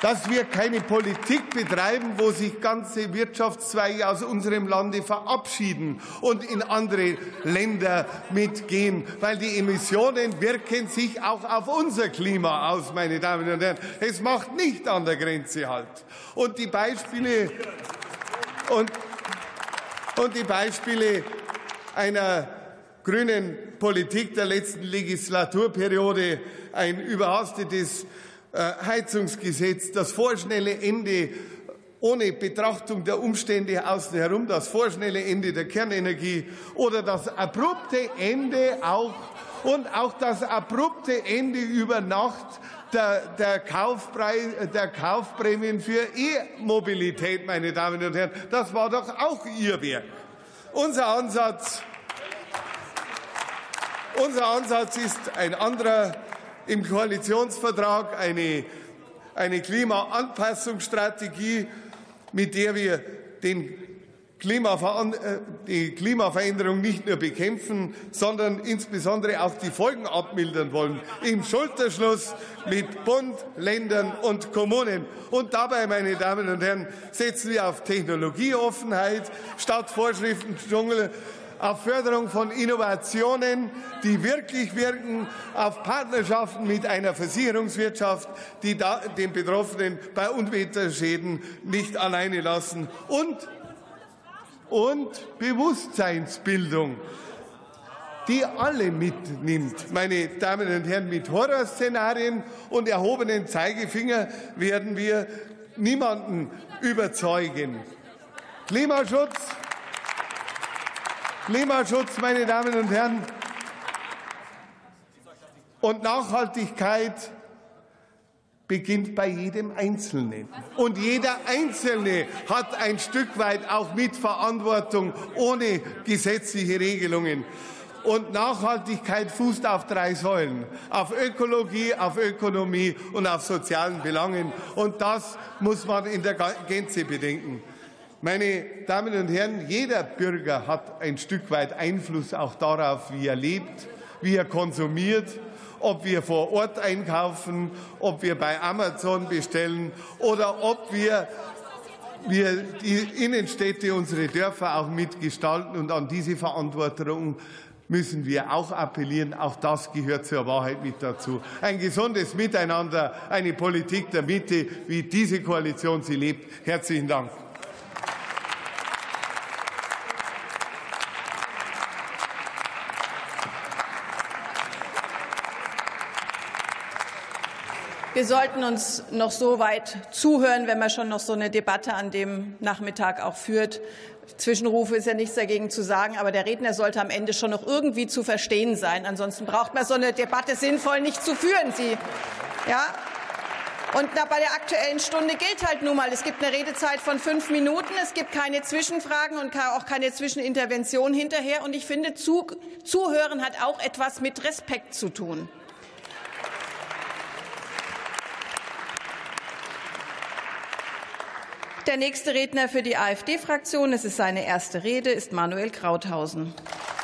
dass wir keine Politik betreiben, wo sich ganze Wirtschaftszweige aus unserem Lande verabschieden und in andere Länder mitgehen, weil die Emissionen wirken sich auch auf unser Klima aus, meine Damen und Herren. Es macht nicht an der Grenze Halt. Und die Beispiele und, und die Beispiele einer grünen Politik der letzten Legislaturperiode, ein überhastetes Heizungsgesetz, das vorschnelle Ende ohne Betrachtung der Umstände außen herum, das vorschnelle Ende der Kernenergie oder das abrupte Ende auch und auch das abrupte Ende über Nacht der, der, Kaufpreis, der Kaufprämien für E-Mobilität, meine Damen und Herren. Das war doch auch Ihr Werk. Unser Ansatz, unser Ansatz ist ein anderer. Im Koalitionsvertrag eine, eine Klimaanpassungsstrategie, mit der wir den Klimaver die Klimaveränderung nicht nur bekämpfen, sondern insbesondere auch die Folgen abmildern wollen, im Schulterschluss mit Bund, Ländern und Kommunen. Und dabei, meine Damen und Herren, setzen wir auf Technologieoffenheit statt Vorschriftendschungel, auf Förderung von Innovationen, die wirklich wirken, auf Partnerschaften mit einer Versicherungswirtschaft, die da den Betroffenen bei Unwetterschäden nicht alleine lassen, und, und Bewusstseinsbildung, die alle mitnimmt. Meine Damen und Herren, mit Horrorszenarien und erhobenen Zeigefinger werden wir niemanden überzeugen. Klimaschutz Klimaschutz, meine Damen und Herren, und Nachhaltigkeit beginnt bei jedem Einzelnen. Und jeder Einzelne hat ein Stück weit auch Mitverantwortung ohne gesetzliche Regelungen. Und Nachhaltigkeit fußt auf drei Säulen, auf Ökologie, auf Ökonomie und auf sozialen Belangen. Und das muss man in der Gänze bedenken. Meine Damen und Herren, jeder Bürger hat ein Stück weit Einfluss auch darauf, wie er lebt, wie er konsumiert, ob wir vor Ort einkaufen, ob wir bei Amazon bestellen oder ob wir, wir die Innenstädte, unsere Dörfer auch mitgestalten. Und an diese Verantwortung müssen wir auch appellieren. Auch das gehört zur Wahrheit mit dazu. Ein gesundes Miteinander, eine Politik der Mitte, wie diese Koalition sie lebt. Herzlichen Dank. Wir sollten uns noch so weit zuhören, wenn man schon noch so eine Debatte an dem Nachmittag auch führt. Zwischenrufe ist ja nichts dagegen zu sagen, aber der Redner sollte am Ende schon noch irgendwie zu verstehen sein. Ansonsten braucht man so eine Debatte sinnvoll nicht zu führen. Sie, ja? Und na, bei der Aktuellen Stunde gilt halt nun mal, es gibt eine Redezeit von fünf Minuten, es gibt keine Zwischenfragen und auch keine Zwischenintervention hinterher. Und ich finde, zu, Zuhören hat auch etwas mit Respekt zu tun. Der nächste Redner für die AfD-Fraktion, es ist seine erste Rede, ist Manuel Krauthausen.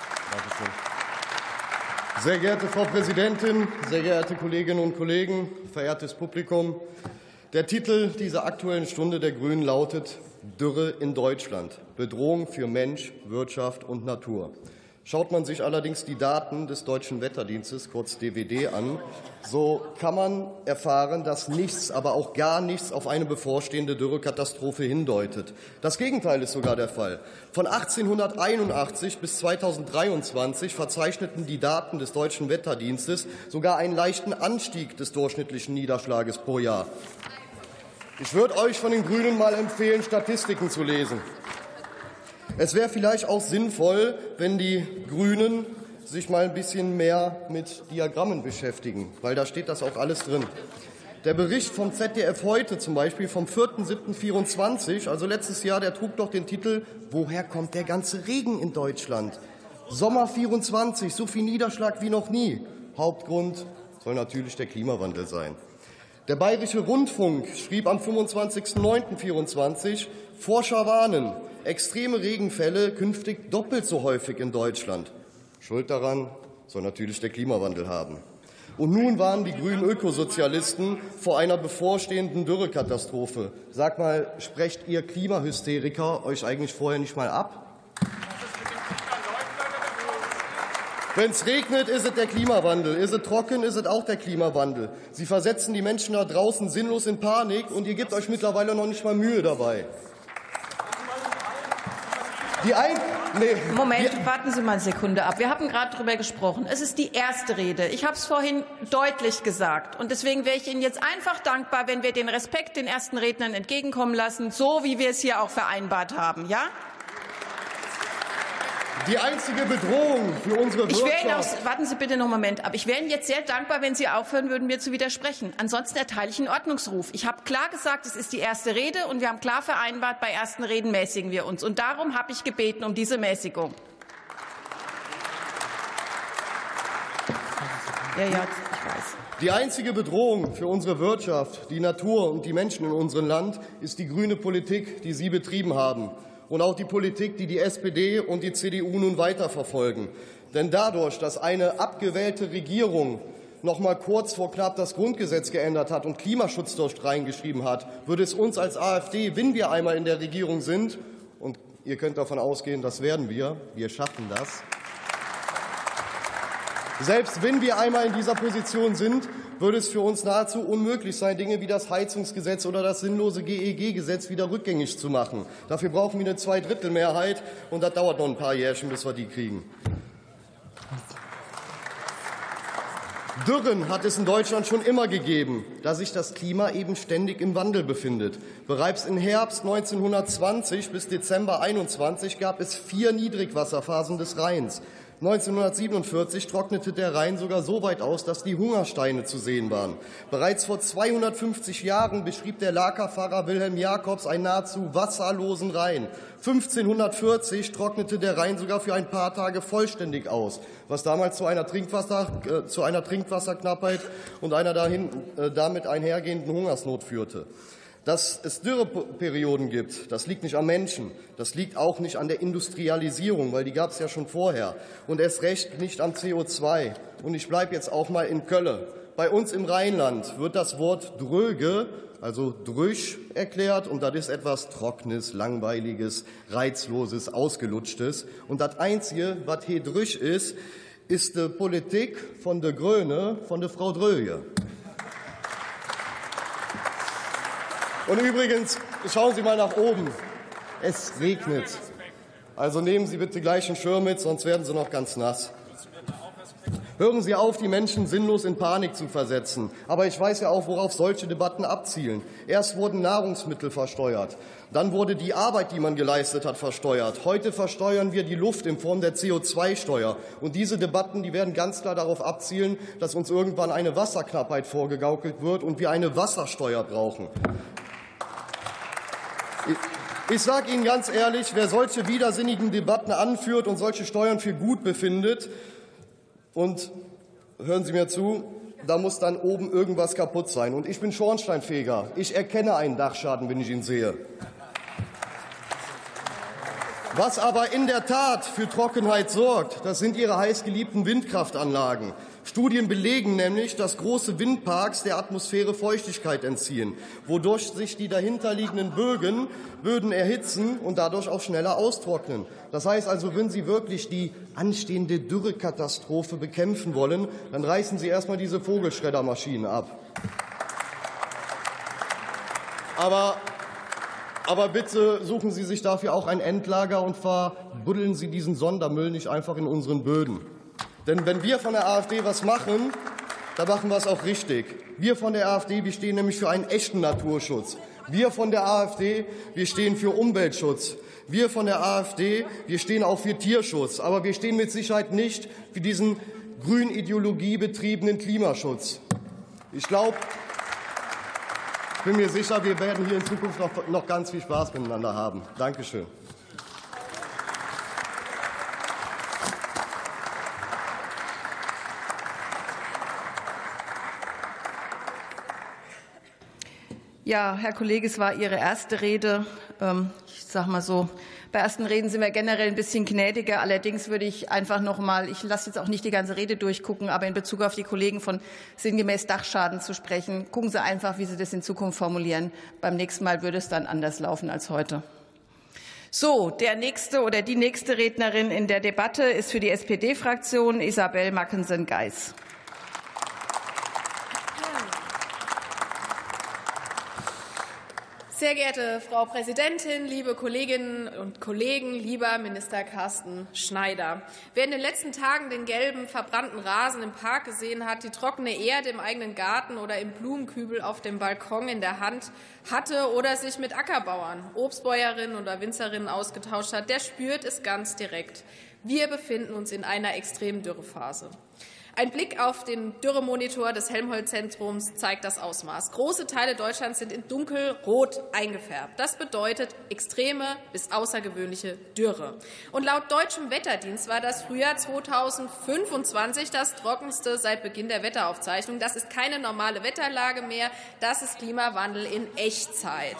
Sehr geehrte Frau Präsidentin, sehr geehrte Kolleginnen und Kollegen, verehrtes Publikum! Der Titel dieser Aktuellen Stunde der Grünen lautet Dürre in Deutschland. Bedrohung für Mensch, Wirtschaft und Natur. Schaut man sich allerdings die Daten des Deutschen Wetterdienstes, kurz D W D, an, so kann man erfahren, dass nichts, aber auch gar nichts auf eine bevorstehende Dürrekatastrophe hindeutet. Das Gegenteil ist sogar der Fall. Von achtzehnhunderteinundachtzig bis zweitausenddreiundzwanzig verzeichneten die Daten des Deutschen Wetterdienstes sogar einen leichten Anstieg des durchschnittlichen Niederschlages pro Jahr. Ich würde euch von den Grünen mal empfehlen, Statistiken zu lesen. Es wäre vielleicht auch sinnvoll, wenn die Grünen sich mal ein bisschen mehr mit Diagrammen beschäftigen, weil da steht das auch alles drin. Der Bericht vom Z D F heute zum Beispiel vom vierten siebten vierundzwanzig, also letztes Jahr, der trug doch den Titel Woher kommt der ganze Regen in Deutschland? Sommer vierundzwanzig, so viel Niederschlag wie noch nie. Hauptgrund soll natürlich der Klimawandel sein. Der Bayerische Rundfunk schrieb am fünfundzwanzigsten neunten vierundzwanzig, Forscher warnen, extreme Regenfälle künftig doppelt so häufig in Deutschland. Schuld daran soll natürlich der Klimawandel haben. Und nun warnen die grünen Ökosozialisten vor einer bevorstehenden Dürrekatastrophe. Sag mal, sprecht ihr Klimahysteriker euch eigentlich vorher nicht mal ab? Wenn es regnet, ist es der Klimawandel. Ist es trocken, ist es auch der Klimawandel. Sie versetzen die Menschen da draußen sinnlos in Panik, und ihr gebt euch mittlerweile noch nicht mal Mühe dabei. Die ein nee, Moment, die warten Sie mal eine Sekunde ab. Wir haben gerade darüber gesprochen. Es ist die erste Rede. Ich habe es vorhin deutlich gesagt. Und deswegen wäre ich Ihnen jetzt einfach dankbar, wenn wir den Respekt den ersten Rednern entgegenkommen lassen, so wie wir es hier auch vereinbart haben. Ja? Die einzige Bedrohung für unsere Wirtschaft. Ich wäre Ihnen auch, warten Sie bitte noch einen Moment ab. Ich wäre Ihnen jetzt sehr dankbar, wenn Sie aufhören würden, mir zu widersprechen. Ansonsten erteile ich einen Ordnungsruf. Ich habe klar gesagt, es ist die erste Rede, und wir haben klar vereinbart, bei ersten Reden mäßigen wir uns. Und darum habe ich gebeten um diese Mäßigung. Ja, ja, ich weiß. Die einzige Bedrohung für unsere Wirtschaft, die Natur und die Menschen in unserem Land ist die grüne Politik, die Sie betrieben haben. Und auch die Politik, die die S P D und die C D U nun weiterverfolgen. Denn dadurch, dass eine abgewählte Regierung noch mal kurz vor knapp das Grundgesetz geändert hat und Klimaschutz dort reingeschrieben hat, würde es uns als AfD, wenn wir einmal in der Regierung sind, und ihr könnt davon ausgehen, das werden wir, wir schaffen das, selbst wenn wir einmal in dieser Position sind, würde es für uns nahezu unmöglich sein, Dinge wie das Heizungsgesetz oder das sinnlose G E G-Gesetz wieder rückgängig zu machen. Dafür brauchen wir eine Zweidrittelmehrheit, und das dauert noch ein paar Jährchen, bis wir die kriegen. Dürren hat es in Deutschland schon immer gegeben, da sich das Klima eben ständig im Wandel befindet. Bereits im Herbst neunzehnhundertzwanzig bis Dezember einundzwanzig gab es vier Niedrigwasserphasen des Rheins. neunzehnhundertsiebenundvierzig trocknete der Rhein sogar so weit aus, dass die Hungersteine zu sehen waren. Bereits vor zweihundertfünfzig Jahren beschrieb der Lakerpfarrer Wilhelm Jakobs einen nahezu wasserlosen Rhein. fünfzehnhundertvierzig trocknete der Rhein sogar für ein paar Tage vollständig aus, was damals zu einer, Trinkwasser, äh, zu einer Trinkwasserknappheit und einer dahin, äh, damit einhergehenden Hungersnot führte. Dass es Dürreperioden gibt, das liegt nicht am Menschen, das liegt auch nicht an der Industrialisierung, weil die gab es ja schon vorher, und erst recht nicht am C O zwei. Und ich bleibe jetzt auch mal in Kölle. Bei uns im Rheinland wird das Wort Dröge, also Drüsch, erklärt, und das ist etwas Trockenes, Langweiliges, Reizloses, Ausgelutschtes. Und das Einzige, was hier Drüsch ist, ist die Politik von der Gröne, von der Frau Dröge. Und übrigens, schauen Sie mal nach oben. Es regnet. Also nehmen Sie bitte gleich einen Schirm mit, sonst werden Sie noch ganz nass. Hören Sie auf, die Menschen sinnlos in Panik zu versetzen. Aber ich weiß ja auch, worauf solche Debatten abzielen. Erst wurden Nahrungsmittel versteuert. Dann wurde die Arbeit, die man geleistet hat, versteuert. Heute versteuern wir die Luft in Form der C O zwei Steuer. Und diese Debatten, die werden ganz klar darauf abzielen, dass uns irgendwann eine Wasserknappheit vorgegaukelt wird und wir eine Wassersteuer brauchen. Ich sage Ihnen ganz ehrlich, wer solche widersinnigen Debatten anführt und solche Steuern für gut befindet, und hören Sie mir zu, da muss dann oben irgendwas kaputt sein. Und ich bin Schornsteinfeger. Ich erkenne einen Dachschaden, wenn ich ihn sehe. Was aber in der Tat für Trockenheit sorgt, das sind Ihre heißgeliebten Windkraftanlagen. Studien belegen nämlich, dass große Windparks der Atmosphäre Feuchtigkeit entziehen, wodurch sich die dahinterliegenden Bögen, Böden erhitzen und dadurch auch schneller austrocknen. Das heißt also, wenn Sie wirklich die anstehende Dürrekatastrophe bekämpfen wollen, dann reißen Sie erstmal diese Vogelschreddermaschinen ab. Aber Aber bitte suchen Sie sich dafür auch ein Endlager und verbuddeln Sie diesen Sondermüll nicht einfach in unseren Böden. Denn wenn wir von der AfD was machen, dann machen wir es auch richtig. Wir von der AfD, wir stehen nämlich für einen echten Naturschutz. Wir von der AfD, wir stehen für Umweltschutz. Wir von der AfD, wir stehen auch für Tierschutz. Aber wir stehen mit Sicherheit nicht für diesen grünideologie betriebenen Klimaschutz. Ich glaube, ich bin mir sicher, wir werden hier in Zukunft noch, noch ganz viel Spaß miteinander haben. Dankeschön. Ja, Herr Kollege, es war Ihre erste Rede. Ich sage mal so, Bei ersten Reden sind wir generell ein bisschen gnädiger. Allerdings würde ich einfach noch mal, ich lasse jetzt auch nicht die ganze Rede durchgucken, aber in Bezug auf die Kollegen von sinngemäß Dachschaden zu sprechen, gucken Sie einfach, wie Sie das in Zukunft formulieren. Beim nächsten Mal würde es dann anders laufen als heute. So, der nächste oder die nächste Rednerin in der Debatte ist für die S P D-Fraktion Isabel Mackensen-Geis. Sehr geehrte Frau Präsidentin, liebe Kolleginnen und Kollegen, lieber Minister Carsten Schneider! Wer in den letzten Tagen den gelben, verbrannten Rasen im Park gesehen hat, die trockene Erde im eigenen Garten oder im Blumenkübel auf dem Balkon in der Hand hatte oder sich mit Ackerbauern, Obstbäuerinnen oder Winzerinnen ausgetauscht hat, der spürt es ganz direkt. Wir befinden uns in einer extremen Dürrephase. Ein Blick auf den Dürremonitor des Helmholtz-Zentrums zeigt das Ausmaß. Große Teile Deutschlands sind in dunkelrot eingefärbt. Das bedeutet extreme bis außergewöhnliche Dürre. Und laut deutschem Wetterdienst war das Frühjahr zweitausendfünfundzwanzig das trockenste seit Beginn der Wetteraufzeichnung. Das ist keine normale Wetterlage mehr. Das ist Klimawandel in Echtzeit.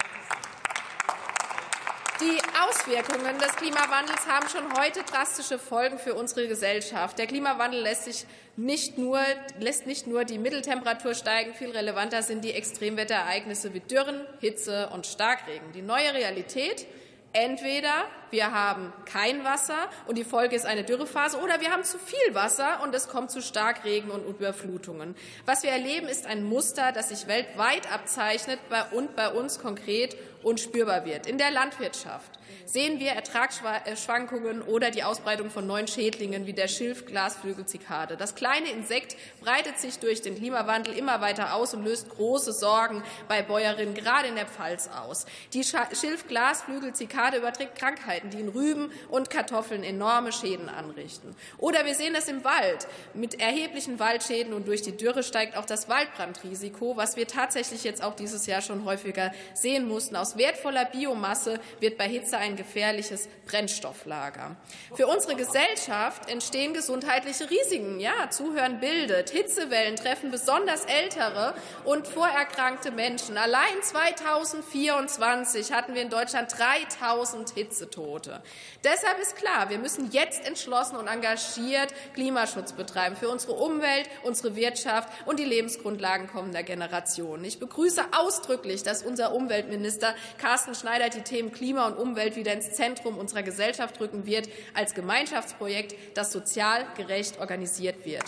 Die Auswirkungen des Klimawandels haben schon heute drastische Folgen für unsere Gesellschaft. Der Klimawandel lässt, sich nicht nur, lässt nicht nur die Mitteltemperatur steigen, viel relevanter sind die Extremwetterereignisse wie Dürren, Hitze und Starkregen. Die neue Realität: entweder wir haben kein Wasser und die Folge ist eine Dürrephase, oder wir haben zu viel Wasser und es kommt zu Starkregen und Überflutungen. Was wir erleben, ist ein Muster, das sich weltweit abzeichnet und bei uns konkret und spürbar wird. In der Landwirtschaft sehen wir Ertragsschwankungen oder die Ausbreitung von neuen Schädlingen wie der Schilf-Glasflügel-Zikade. Das kleine Insekt breitet sich durch den Klimawandel immer weiter aus und löst große Sorgen bei Bäuerinnen, gerade in der Pfalz, aus. Die Schilf-Glasflügel-Zikade überträgt Krankheiten, die in Rüben und Kartoffeln enorme Schäden anrichten. Oder wir sehen es im Wald mit erheblichen Waldschäden, und durch die Dürre steigt auch das Waldbrandrisiko, was wir tatsächlich jetzt auch dieses Jahr schon häufiger sehen mussten. Aus wertvoller Biomasse wird bei Hitze ein gefährliches Brennstofflager. Für unsere Gesellschaft entstehen gesundheitliche Risiken. Ja, Zuhören bildet. Hitzewellen treffen besonders ältere und vorerkrankte Menschen. Allein zweitausendvierundzwanzig hatten wir in Deutschland dreitausend Hitzetote. Deshalb ist klar, wir müssen jetzt entschlossen und engagiert Klimaschutz betreiben für unsere Umwelt, unsere Wirtschaft und die Lebensgrundlagen kommender Generationen. Ich begrüße ausdrücklich, dass unser Umweltminister Carsten Schneider die Themen Klima und Umwelt wieder ins Zentrum unserer Gesellschaft rücken wird, als Gemeinschaftsprojekt, das sozial gerecht organisiert wird.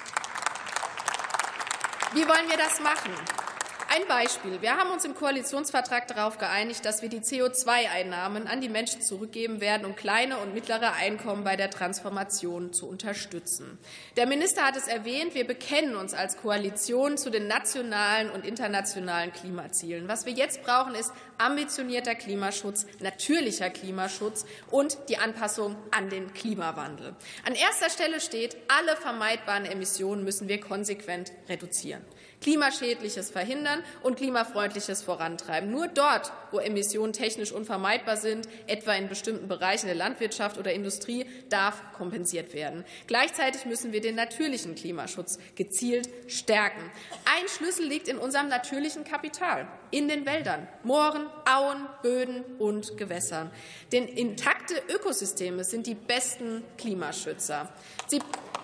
Wie wollen wir das machen? Ein Beispiel. Wir haben uns im Koalitionsvertrag darauf geeinigt, dass wir die C O zwei Einnahmen an die Menschen zurückgeben werden, um kleine und mittlere Einkommen bei der Transformation zu unterstützen. Der Minister hat es erwähnt, wir bekennen uns als Koalition zu den nationalen und internationalen Klimazielen. Was wir jetzt brauchen, ist ambitionierter Klimaschutz, natürlicher Klimaschutz und die Anpassung an den Klimawandel. An erster Stelle steht, alle vermeidbaren Emissionen müssen wir konsequent reduzieren. Klimaschädliches verhindern und Klimafreundliches vorantreiben. Nur dort, wo Emissionen technisch unvermeidbar sind, etwa in bestimmten Bereichen der Landwirtschaft oder Industrie, darf kompensiert werden. Gleichzeitig müssen wir den natürlichen Klimaschutz gezielt stärken. Ein Schlüssel liegt in unserem natürlichen Kapital, in den Wäldern, Mooren, Auen, Böden und Gewässern. Denn intakte Ökosysteme sind die besten Klimaschützer. Sie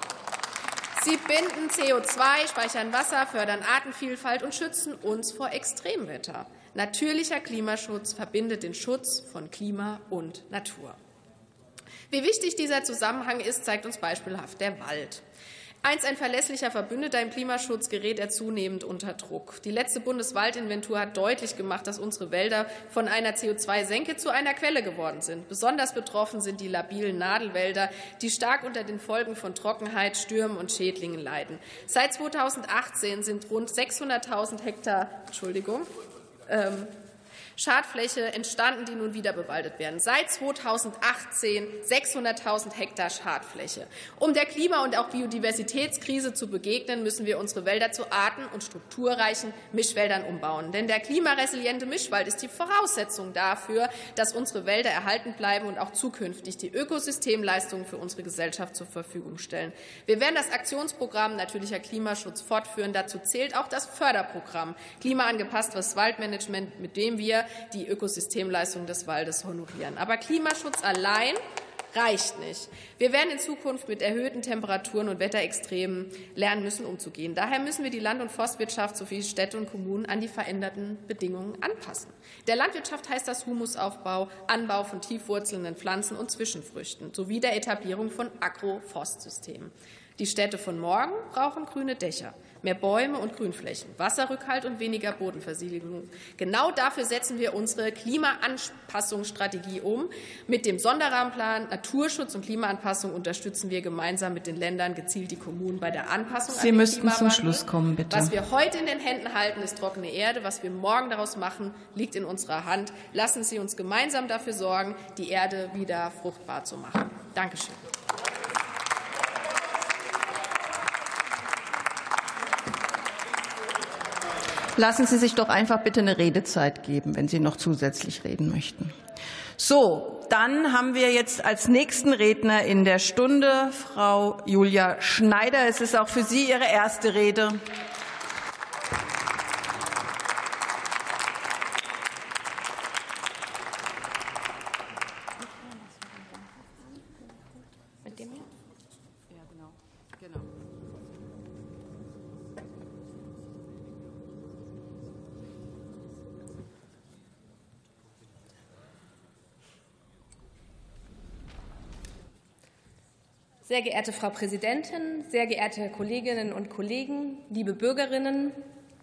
Sie binden C O zwei, speichern Wasser, fördern Artenvielfalt und schützen uns vor Extremwetter. Natürlicher Klimaschutz verbindet den Schutz von Klima und Natur. Wie wichtig dieser Zusammenhang ist, zeigt uns beispielhaft der Wald. Einst ein verlässlicher Verbündeter im Klimaschutz, gerät er zunehmend unter Druck. Die letzte Bundeswaldinventur hat deutlich gemacht, dass unsere Wälder von einer C O zwei Senke zu einer Quelle geworden sind. Besonders betroffen sind die labilen Nadelwälder, die stark unter den Folgen von Trockenheit, Stürmen und Schädlingen leiden. Seit zweitausendachtzehn sind rund sechshunderttausend Hektar, Entschuldigung, ähm, Schadfläche entstanden, die nun wieder bewaldet werden. Seit zweitausendachtzehn sechshunderttausend Hektar Schadfläche. Um der Klima- und auch Biodiversitätskrise zu begegnen, müssen wir unsere Wälder zu arten- und strukturreichen Mischwäldern umbauen. Denn der klimaresiliente Mischwald ist die Voraussetzung dafür, dass unsere Wälder erhalten bleiben und auch zukünftig die Ökosystemleistungen für unsere Gesellschaft zur Verfügung stellen. Wir werden das Aktionsprogramm Natürlicher Klimaschutz fortführen. Dazu zählt auch das Förderprogramm Klimaangepasstes Waldmanagement, mit dem wir die Ökosystemleistung des Waldes honorieren. Aber Klimaschutz allein reicht nicht. Wir werden in Zukunft mit erhöhten Temperaturen und Wetterextremen lernen müssen, umzugehen. Daher müssen wir die Land- und Forstwirtschaft sowie Städte und Kommunen an die veränderten Bedingungen anpassen. Der Landwirtschaft heißt das Humusaufbau, Anbau von tiefwurzelnden Pflanzen und Zwischenfrüchten sowie der Etablierung von Agroforstsystemen. Die Städte von morgen brauchen grüne Dächer, mehr Bäume und Grünflächen, Wasserrückhalt und weniger Bodenversiegelung. Genau dafür setzen wir unsere Klimaanpassungsstrategie um. Mit dem Sonderrahmenplan Naturschutz und Klimaanpassung unterstützen wir gemeinsam mit den Ländern gezielt die Kommunen bei der Anpassung Sie an den müssten Klimawandel. zum Schluss kommen, bitte. Was wir heute in den Händen halten, ist trockene Erde. Was wir morgen daraus machen, liegt in unserer Hand. Lassen Sie uns gemeinsam dafür sorgen, die Erde wieder fruchtbar zu machen. Dankeschön. Lassen Sie sich doch einfach bitte eine Redezeit geben, wenn Sie noch zusätzlich reden möchten. So, dann haben wir jetzt als nächsten Redner in der Stunde Frau Julia Schneider. Es ist auch für Sie Ihre erste Rede. Sehr geehrte Frau Präsidentin, sehr geehrte Kolleginnen und Kollegen, liebe Bürgerinnen!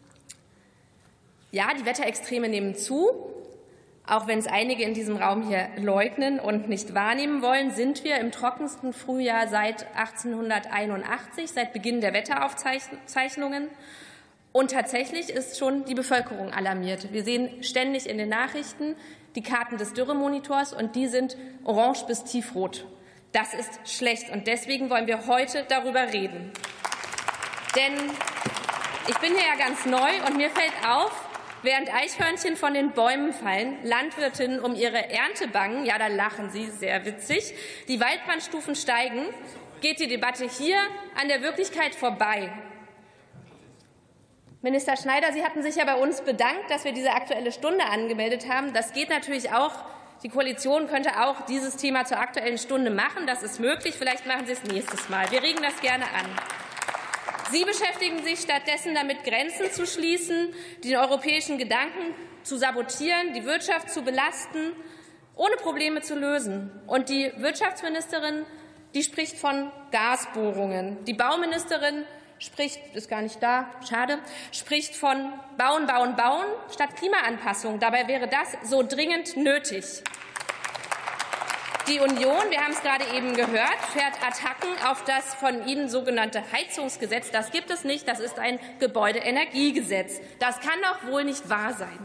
Ja, die Wetterextreme nehmen zu. Auch wenn es einige in diesem Raum hier leugnen und nicht wahrnehmen wollen, sind wir im trockensten Frühjahr seit achtzehnhunderteinundachtzig, seit Beginn der Wetteraufzeichnungen. Und tatsächlich ist schon die Bevölkerung alarmiert. Wir sehen ständig in den Nachrichten die Karten des Dürremonitors, und die sind orange bis tiefrot. Das ist schlecht, und deswegen wollen wir heute darüber reden. Denn ich bin hier ja ganz neu, und mir fällt auf, während Eichhörnchen von den Bäumen fallen, Landwirtinnen um ihre Ernte bangen, ja, da lachen sie, sehr witzig, die Waldbrandstufen steigen, geht die Debatte hier an der Wirklichkeit vorbei. Minister Schneider, Sie hatten sich ja bei uns bedankt, dass wir diese Aktuelle Stunde angemeldet haben. Das geht natürlich auch. Die Koalition könnte auch dieses Thema zur Aktuellen Stunde machen. Das ist möglich. Vielleicht machen Sie es nächstes Mal. Wir regen das gerne an. Sie beschäftigen sich stattdessen damit, Grenzen zu schließen, den europäischen Gedanken zu sabotieren, die Wirtschaft zu belasten, ohne Probleme zu lösen. Und die Wirtschaftsministerin, die spricht von Gasbohrungen. Die Bauministerin spricht, ist gar nicht da, schade, spricht von Bauen, Bauen, Bauen statt Klimaanpassung. Dabei wäre das so dringend nötig. Die Union, wir haben es gerade eben gehört, fährt Attacken auf das von Ihnen sogenannte Heizungsgesetz. Das gibt es nicht, das ist ein Gebäudeenergiegesetz. Das kann doch wohl nicht wahr sein.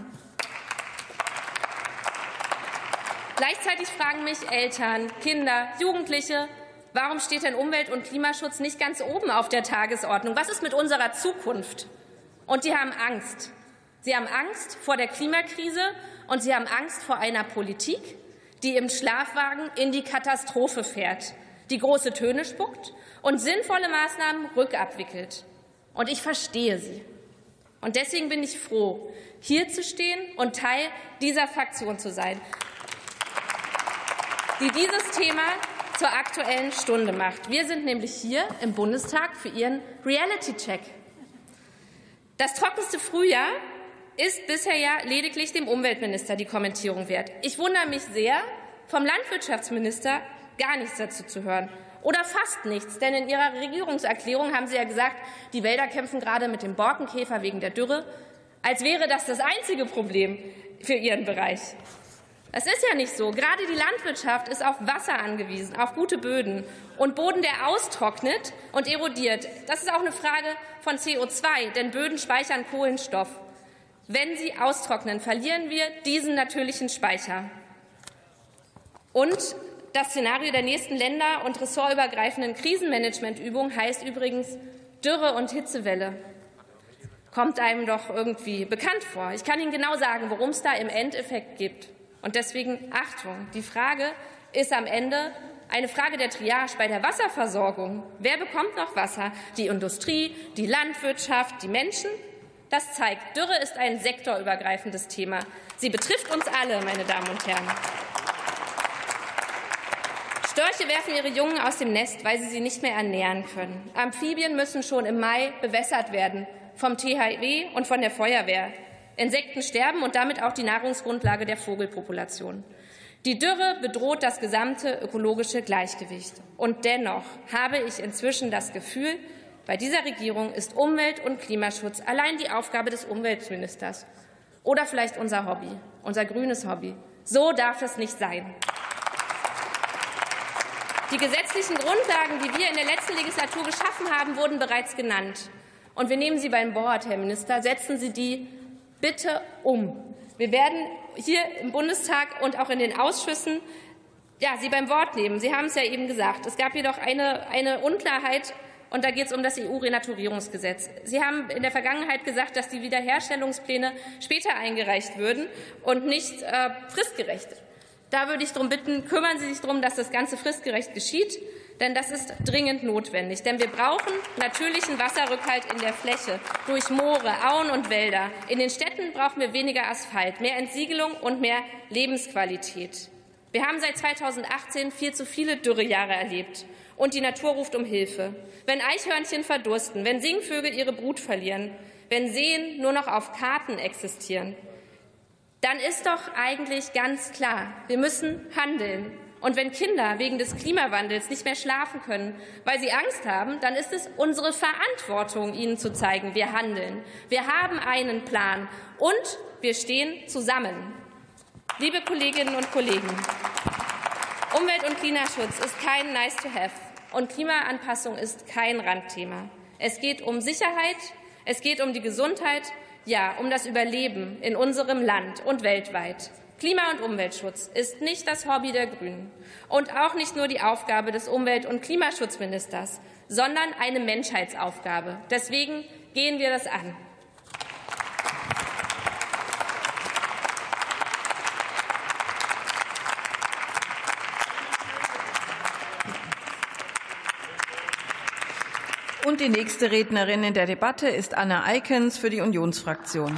Gleichzeitig fragen mich Eltern, Kinder, Jugendliche, warum steht denn Umwelt- und Klimaschutz nicht ganz oben auf der Tagesordnung? Was ist mit unserer Zukunft? Und die haben Angst. Sie haben Angst vor der Klimakrise, und sie haben Angst vor einer Politik, die im Schlafwagen in die Katastrophe fährt, die große Töne spuckt und sinnvolle Maßnahmen rückabwickelt. Und ich verstehe sie. Und deswegen bin ich froh, hier zu stehen und Teil dieser Fraktion zu sein, die dieses Thema zur Aktuellen Stunde macht. Wir sind nämlich hier im Bundestag für Ihren Reality-Check. Das trockenste Frühjahr ist bisher ja lediglich dem Umweltminister die Kommentierung wert. Ich wundere mich sehr, vom Landwirtschaftsminister gar nichts dazu zu hören. Oder fast nichts, denn in Ihrer Regierungserklärung haben Sie ja gesagt, die Wälder kämpfen gerade mit dem Borkenkäfer wegen der Dürre, als wäre das das einzige Problem für Ihren Bereich. Das ist ja nicht so. Gerade die Landwirtschaft ist auf Wasser angewiesen, auf gute Böden. Und Boden, der austrocknet und erodiert, das ist auch eine Frage von C O zwei, denn Böden speichern Kohlenstoff. Wenn sie austrocknen, verlieren wir diesen natürlichen Speicher. Und das Szenario der nächsten länder- und ressortübergreifenden Krisenmanagementübung heißt übrigens Dürre und Hitzewelle. Kommt einem doch irgendwie bekannt vor. Ich kann Ihnen genau sagen, worum es da im Endeffekt geht. Und deswegen Achtung, die Frage ist am Ende eine Frage der Triage bei der Wasserversorgung. Wer bekommt noch Wasser? Die Industrie, die Landwirtschaft, die Menschen? Das zeigt, Dürre ist ein sektorübergreifendes Thema. Sie betrifft uns alle, meine Damen und Herren. Störche werfen ihre Jungen aus dem Nest, weil sie sie nicht mehr ernähren können. Amphibien müssen schon im Mai bewässert werden, vom T H W und von der Feuerwehr. Insekten sterben und damit auch die Nahrungsgrundlage der Vogelpopulation. Die Dürre bedroht das gesamte ökologische Gleichgewicht. Und dennoch habe ich inzwischen das Gefühl, bei dieser Regierung ist Umwelt- und Klimaschutz allein die Aufgabe des Umweltministers. Oder vielleicht unser Hobby, unser grünes Hobby. So darf es nicht sein. Die gesetzlichen Grundlagen, die wir in der letzten Legislatur geschaffen haben, wurden bereits genannt. Und wir nehmen Sie beim Wort, Herr Minister. Setzen Sie die bitte um. Wir werden hier im Bundestag und auch in den Ausschüssen ja, Sie beim Wort nehmen. Sie haben es ja eben gesagt. Es gab jedoch eine, eine Unklarheit, und da geht es um das E U-Renaturierungsgesetz. Sie haben in der Vergangenheit gesagt, dass die Wiederherstellungspläne später eingereicht würden und nicht äh, fristgerecht. Da würde ich darum bitten, kümmern Sie sich darum, dass das Ganze fristgerecht geschieht, denn das ist dringend notwendig. Denn wir brauchen natürlichen Wasserrückhalt in der Fläche durch Moore, Auen und Wälder. In den Städten brauchen wir weniger Asphalt, mehr Entsiegelung und mehr Lebensqualität. Wir haben seit zweitausendachtzehn viel zu viele Dürrejahre erlebt. Und die Natur ruft um Hilfe. Wenn Eichhörnchen verdursten, wenn Singvögel ihre Brut verlieren, wenn Seen nur noch auf Karten existieren, dann ist doch eigentlich ganz klar, wir müssen handeln. Und wenn Kinder wegen des Klimawandels nicht mehr schlafen können, weil sie Angst haben, dann ist es unsere Verantwortung, ihnen zu zeigen, wir handeln. Wir haben einen Plan und wir stehen zusammen. Liebe Kolleginnen und Kollegen, Umwelt- und Klimaschutz ist kein Nice-to-have und Klimaanpassung ist kein Randthema. Es geht um Sicherheit, es geht um die Gesundheit, ja, um das Überleben in unserem Land und weltweit. Klima- und Umweltschutz ist nicht das Hobby der Grünen und auch nicht nur die Aufgabe des Umwelt- und Klimaschutzministers, sondern eine Menschheitsaufgabe. Deswegen gehen wir das an. Und die nächste Rednerin in der Debatte ist Anna Eikens für die Unionsfraktion.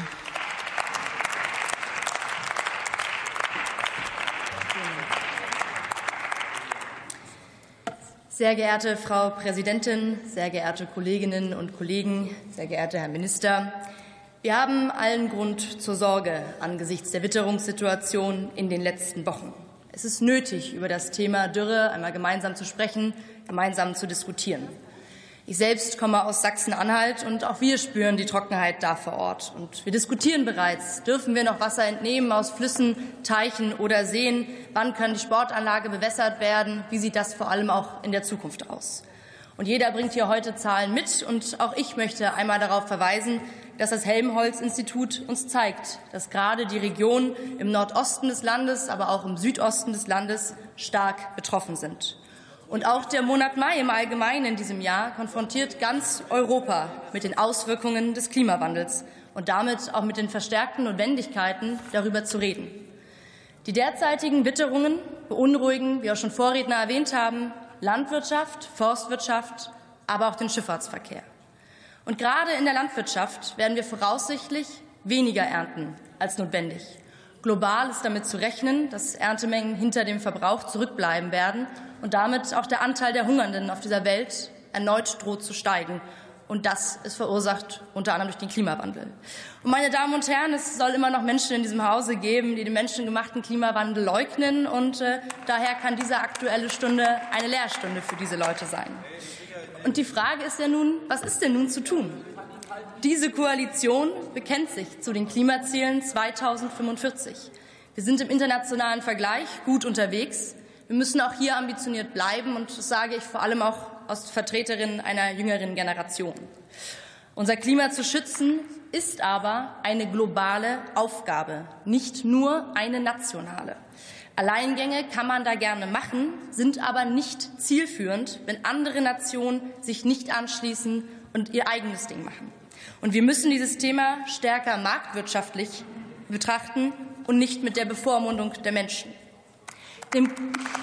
Sehr geehrte Frau Präsidentin, sehr geehrte Kolleginnen und Kollegen, sehr geehrter Herr Minister, wir haben allen Grund zur Sorge angesichts der Witterungssituation in den letzten Wochen. Es ist nötig, über das Thema Dürre einmal gemeinsam zu sprechen, gemeinsam zu diskutieren. Ich selbst komme aus Sachsen-Anhalt und auch wir spüren die Trockenheit da vor Ort. Und wir diskutieren bereits, dürfen wir noch Wasser entnehmen aus Flüssen, Teichen oder Seen? Wann kann die Sportanlage bewässert werden? Wie sieht das vor allem auch in der Zukunft aus? Und jeder bringt hier heute Zahlen mit. Und auch ich möchte einmal darauf verweisen, dass das Helmholtz-Institut uns zeigt, dass gerade die Regionen im Nordosten des Landes, aber auch im Südosten des Landes stark betroffen sind. Und auch der Monat Mai im Allgemeinen in diesem Jahr konfrontiert ganz Europa mit den Auswirkungen des Klimawandels und damit auch mit den verstärkten Notwendigkeiten, darüber zu reden. Die derzeitigen Witterungen beunruhigen, wie auch schon Vorredner erwähnt haben, Landwirtschaft, Forstwirtschaft, aber auch den Schifffahrtsverkehr. Und gerade in der Landwirtschaft werden wir voraussichtlich weniger ernten als notwendig. Global ist damit zu rechnen, dass Erntemengen hinter dem Verbrauch zurückbleiben werden und damit auch der Anteil der Hungernden auf dieser Welt erneut droht zu steigen. Und das ist verursacht unter anderem durch den Klimawandel. Und meine Damen und Herren, es soll immer noch Menschen in diesem Hause geben, die den menschengemachten Klimawandel leugnen. Und äh, daher kann diese Aktuelle Stunde eine Lehrstunde für diese Leute sein. Und die Frage ist ja nun, was ist denn nun zu tun? Diese Koalition bekennt sich zu den Klimazielen zweitausendfünfundvierzig. Wir sind im internationalen Vergleich gut unterwegs. Wir müssen auch hier ambitioniert bleiben, und das sage ich vor allem auch als Vertreterin einer jüngeren Generation. Unser Klima zu schützen ist aber eine globale Aufgabe, nicht nur eine nationale. Alleingänge kann man da gerne machen, sind aber nicht zielführend, wenn andere Nationen sich nicht anschließen und ihr eigenes Ding machen. Und wir müssen dieses Thema stärker marktwirtschaftlich betrachten und nicht mit der Bevormundung der Menschen. Dem,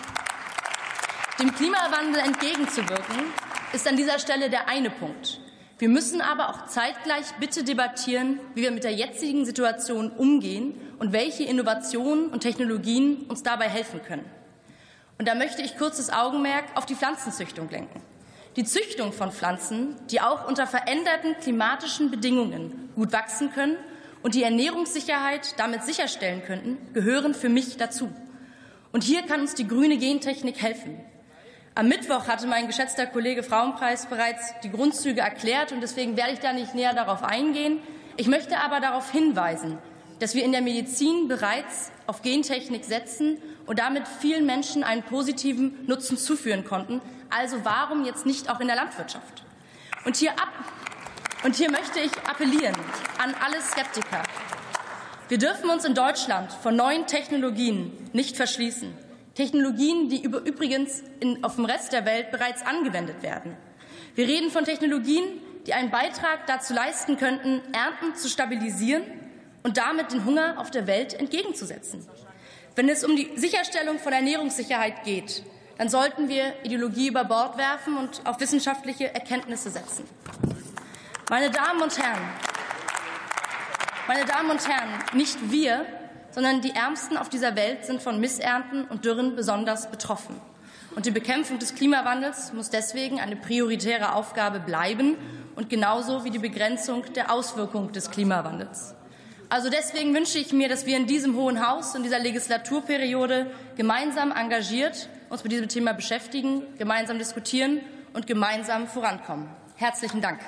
dem Klimawandel entgegenzuwirken, ist an dieser Stelle der eine Punkt. Wir müssen aber auch zeitgleich bitte debattieren, wie wir mit der jetzigen Situation umgehen und welche Innovationen und Technologien uns dabei helfen können. Und da möchte ich kurz das Augenmerk auf die Pflanzenzüchtung lenken. Die Züchtung von Pflanzen, die auch unter veränderten klimatischen Bedingungen gut wachsen können und die Ernährungssicherheit damit sicherstellen könnten, gehören für mich dazu. Und hier kann uns die grüne Gentechnik helfen. Am Mittwoch hatte mein geschätzter Kollege Frauenpreis bereits die Grundzüge erklärt, und deswegen werde ich da nicht näher darauf eingehen. Ich möchte aber darauf hinweisen, dass wir in der Medizin bereits auf Gentechnik setzen und damit vielen Menschen einen positiven Nutzen zuführen konnten. Also warum jetzt nicht auch in der Landwirtschaft? Und hier, ab, und hier möchte ich appellieren an alle Skeptiker. Wir dürfen uns in Deutschland vor neuen Technologien nicht verschließen. Technologien, die übrigens in, auf dem Rest der Welt bereits angewendet werden. Wir reden von Technologien, die einen Beitrag dazu leisten könnten, Ernten zu stabilisieren und damit den Hunger auf der Welt entgegenzusetzen. Wenn es um die Sicherstellung von Ernährungssicherheit geht, dann sollten wir Ideologie über Bord werfen und auf wissenschaftliche Erkenntnisse setzen. Meine Damen und Herren, meine Damen und Herren, nicht wir, sondern die Ärmsten auf dieser Welt sind von Missernten und Dürren besonders betroffen. Und die Bekämpfung des Klimawandels muss deswegen eine prioritäre Aufgabe bleiben und genauso wie die Begrenzung der Auswirkungen des Klimawandels. Also deswegen wünsche ich mir, dass wir in diesem Hohen Haus in dieser Legislaturperiode gemeinsam engagiert uns mit diesem Thema beschäftigen, gemeinsam diskutieren und gemeinsam vorankommen. Herzlichen Dank.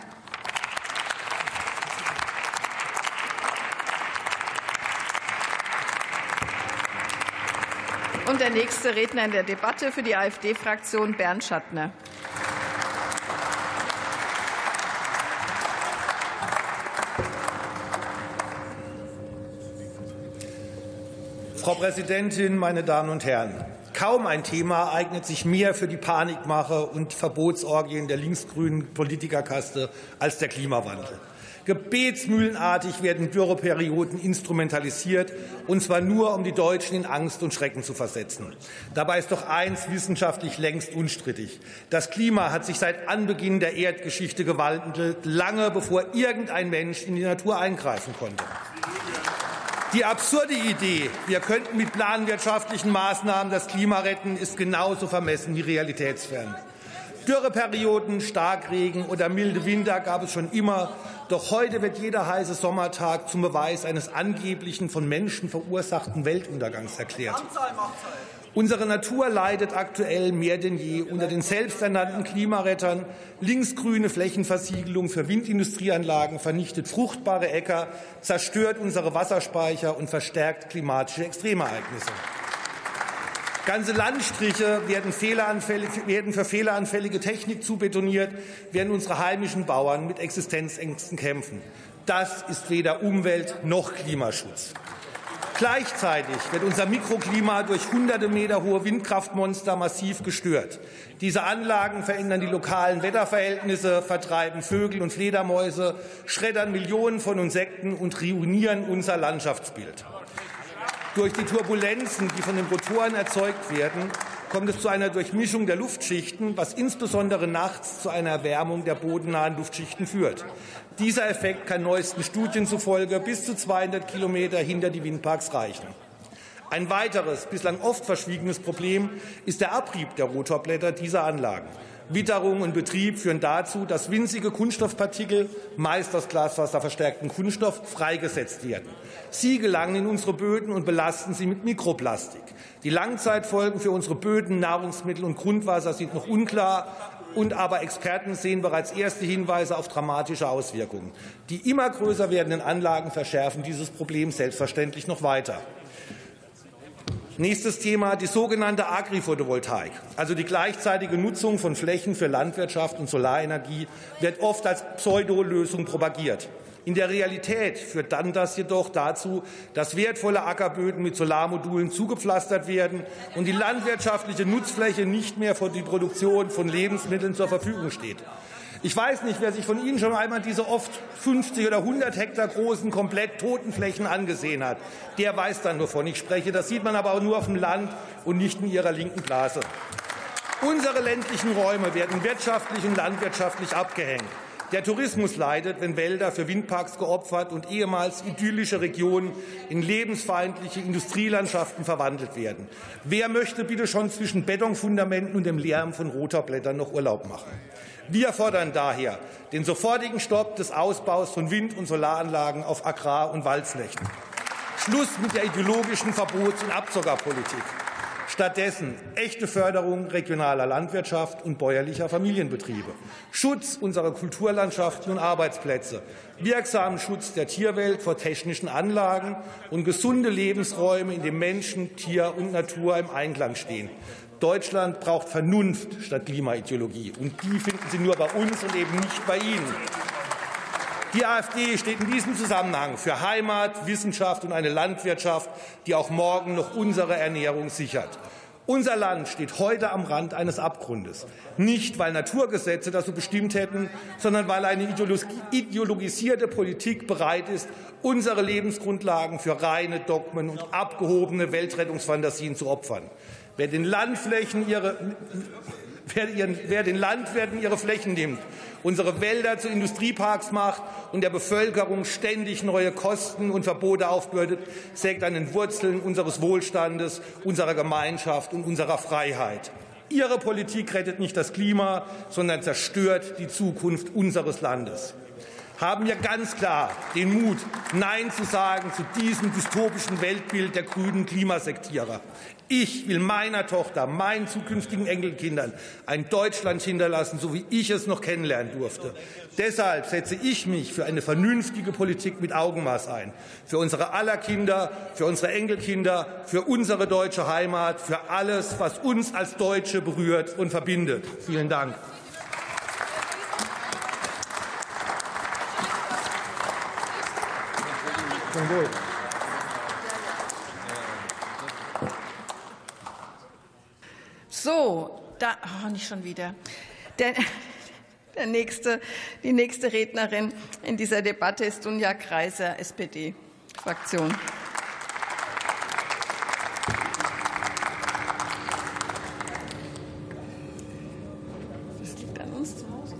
Und der nächste Redner in der Debatte für die AfD-Fraktion, Bernd Schattner. Frau Präsidentin, meine Damen und Herren! Kaum ein Thema eignet sich mehr für die Panikmache und Verbotsorgien der linksgrünen Politikerkaste als der Klimawandel. Gebetsmühlenartig werden Dürreperioden instrumentalisiert, und zwar nur, um die Deutschen in Angst und Schrecken zu versetzen. Dabei ist doch eins wissenschaftlich längst unstrittig. Das Klima hat sich seit Anbeginn der Erdgeschichte gewandelt, lange bevor irgendein Mensch in die Natur eingreifen konnte. Die absurde Idee, wir könnten mit planwirtschaftlichen Maßnahmen das Klima retten, ist genauso vermessen wie realitätsfern. Dürreperioden, Starkregen oder milde Winter gab es schon immer. Doch heute wird jeder heiße Sommertag zum Beweis eines angeblichen von Menschen verursachten Weltuntergangs erklärt. Unsere Natur leidet aktuell mehr denn je unter den selbsternannten Klimarettern. Linksgrüne Flächenversiegelung für Windindustrieanlagen vernichtet fruchtbare Äcker, zerstört unsere Wasserspeicher und verstärkt klimatische Extremereignisse. Ganze Landstriche werden, werden für fehleranfällige Technik zubetoniert, während unsere heimischen Bauern mit Existenzängsten kämpfen. Das ist weder Umwelt- noch Klimaschutz. Gleichzeitig wird unser Mikroklima durch hunderte Meter hohe Windkraftmonster massiv gestört. Diese Anlagen verändern die lokalen Wetterverhältnisse, vertreiben Vögel und Fledermäuse, schreddern Millionen von Insekten und ruinieren unser Landschaftsbild. Durch die Turbulenzen, die von den Rotoren erzeugt werden, kommt es zu einer Durchmischung der Luftschichten, was insbesondere nachts zu einer Erwärmung der bodennahen Luftschichten führt. Dieser Effekt kann neuesten Studien zufolge bis zu zweihundert Kilometer hinter die Windparks reichen. Ein weiteres, bislang oft verschwiegenes Problem ist der Abrieb der Rotorblätter dieser Anlagen. Witterung und Betrieb führen dazu, dass winzige Kunststoffpartikel, meist aus glasfaserverstärktem Kunststoff, freigesetzt werden. Sie gelangen in unsere Böden und belasten sie mit Mikroplastik. Die Langzeitfolgen für unsere Böden, Nahrungsmittel und Grundwasser sind noch unklar, und aber Experten sehen bereits erste Hinweise auf dramatische Auswirkungen. Die immer größer werdenden Anlagen verschärfen dieses Problem selbstverständlich noch weiter. Nächstes Thema, die sogenannte Agri-Photovoltaik, also die gleichzeitige Nutzung von Flächen für Landwirtschaft und Solarenergie, wird oft als Pseudolösung propagiert. In der Realität führt dann das jedoch dazu, dass wertvolle Ackerböden mit Solarmodulen zugepflastert werden und die landwirtschaftliche Nutzfläche nicht mehr für die Produktion von Lebensmitteln zur Verfügung steht. Ich weiß nicht, wer sich von Ihnen schon einmal diese oft fünfzig oder hundert Hektar großen, komplett toten Flächen angesehen hat. Der weiß dann, wovon ich spreche. Das sieht man aber auch nur auf dem Land und nicht in Ihrer linken Blase. Unsere ländlichen Räume werden wirtschaftlich und landwirtschaftlich abgehängt. Der Tourismus leidet, wenn Wälder für Windparks geopfert und ehemals idyllische Regionen in lebensfeindliche Industrielandschaften verwandelt werden. Wer möchte bitte schon zwischen Betonfundamenten und dem Lärm von roter Blättern noch Urlaub machen? Wir fordern daher den sofortigen Stopp des Ausbaus von Wind- und Solaranlagen auf Agrar- und Waldflächen. Schluss mit der ideologischen Verbots- und Abzockerpolitik. Stattdessen echte Förderung regionaler Landwirtschaft und bäuerlicher Familienbetriebe, Schutz unserer Kulturlandschaften und Arbeitsplätze, wirksamen Schutz der Tierwelt vor technischen Anlagen und gesunde Lebensräume, in denen Menschen, Tier und Natur im Einklang stehen. Deutschland braucht Vernunft statt Klimaideologie, und die finden Sie nur bei uns und eben nicht bei Ihnen. Die AfD steht in diesem Zusammenhang für Heimat, Wissenschaft und eine Landwirtschaft, die auch morgen noch unsere Ernährung sichert. Unser Land steht heute am Rand eines Abgrundes. Nicht, weil Naturgesetze das so bestimmt hätten, sondern weil eine ideologisierte Politik bereit ist, unsere Lebensgrundlagen für reine Dogmen und abgehobene Weltrettungsfantasien zu opfern. Wer den Landflächen ihre Wer, ihren, wer den Landwirten ihre Flächen nimmt, unsere Wälder zu Industrieparks macht und der Bevölkerung ständig neue Kosten und Verbote aufbürdet, sägt an den Wurzeln unseres Wohlstandes, unserer Gemeinschaft und unserer Freiheit. Ihre Politik rettet nicht das Klima, sondern zerstört die Zukunft unseres Landes. Haben wir ganz klar den Mut, Nein zu sagen zu diesem dystopischen Weltbild der grünen Klimasektierer. Ich will meiner Tochter, meinen zukünftigen Enkelkindern ein Deutschland hinterlassen, so wie ich es noch kennenlernen durfte. Deshalb setze ich mich für eine vernünftige Politik mit Augenmaß ein. Für unsere aller Kinder, für unsere Enkelkinder, für unsere deutsche Heimat, für alles, was uns als Deutsche berührt und verbindet. Vielen Dank. So, da, oh, nicht schon wieder. Der, der nächste, die nächste Rednerin in dieser Debatte ist Dunja Kreiser, S P D-Fraktion. Das liegt an uns zu Hause.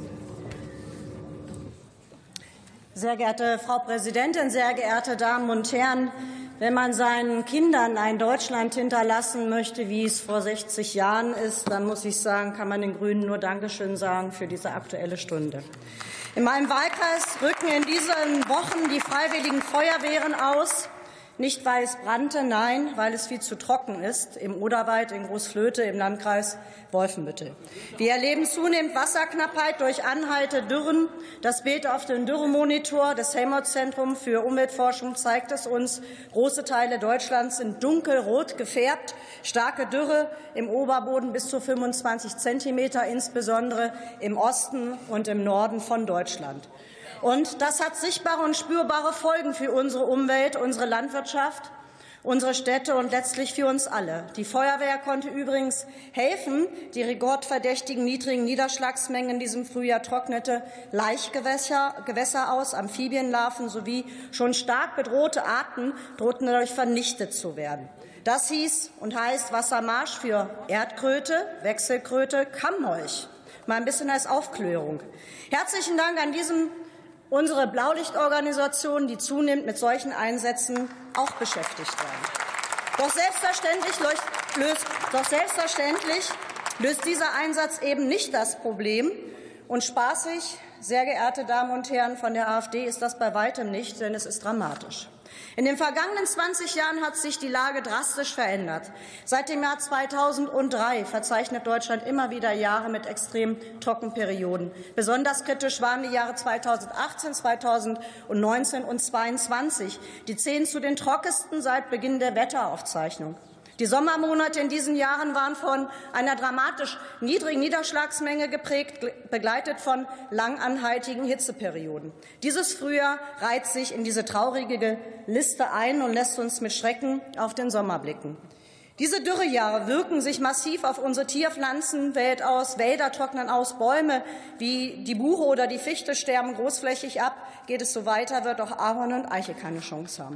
Sehr geehrte Frau Präsidentin, sehr geehrte Damen und Herren! Wenn man seinen Kindern ein Deutschland hinterlassen möchte, wie es vor sechzig Jahren ist, dann muss ich sagen, kann man den Grünen nur Dankeschön sagen für diese Aktuelle Stunde. In meinem Wahlkreis rücken in diesen Wochen die Freiwilligen Feuerwehren aus. Nicht, weil es brannte, nein, weil es viel zu trocken ist, im Oderwald, in Großflöte, im Landkreis Wolfenbüttel. Wir erleben zunehmend Wasserknappheit durch anhaltende Dürren. Das Bild auf dem Dürremonitor des Helmholtz-Zentrums für Umweltforschung zeigt es uns. Große Teile Deutschlands sind dunkelrot gefärbt. Starke Dürre im Oberboden bis zu fünfundzwanzig Zentimeter, insbesondere im Osten und im Norden von Deutschland. Und das hat sichtbare und spürbare Folgen für unsere Umwelt, unsere Landwirtschaft, unsere Städte und letztlich für uns alle. Die Feuerwehr konnte übrigens helfen. Die rekordverdächtigen niedrigen Niederschlagsmengen in diesem Frühjahr trocknete Laichgewässer Gewässer aus, Amphibienlarven sowie schon stark bedrohte Arten drohten dadurch vernichtet zu werden. Das hieß und heißt Wassermarsch für Erdkröte, Wechselkröte, Kammmolch. Mal ein bisschen als Aufklärung. Herzlichen Dank an diesem unsere Blaulichtorganisationen, die zunehmend mit solchen Einsätzen auch beschäftigt werden. Doch selbstverständlich, löst, doch selbstverständlich löst dieser Einsatz eben nicht das Problem. Und spaßig, sehr geehrte Damen und Herren von der AfD, ist das bei weitem nicht, denn es ist dramatisch. In den vergangenen zwanzig Jahren hat sich die Lage drastisch verändert. Seit dem Jahr zweitausenddrei verzeichnet Deutschland immer wieder Jahre mit extremen Trockenperioden. Besonders kritisch waren die Jahre zweitausendachtzehn, zweitausendneunzehn und zweitausendzweiundzwanzig. Die zählen zu den trockensten seit Beginn der Wetteraufzeichnung. Die Sommermonate in diesen Jahren waren von einer dramatisch niedrigen Niederschlagsmenge geprägt, begleitet von langanhaltigen Hitzeperioden. Dieses Frühjahr reiht sich in diese traurige Liste ein und lässt uns mit Schrecken auf den Sommer blicken. Diese Dürrejahre wirken sich massiv auf unsere Tierpflanzenwelt aus. Wälder trocknen aus, Bäume wie die Buche oder die Fichte sterben großflächig ab. Geht es so weiter, wird auch Ahorn und Eiche keine Chance haben.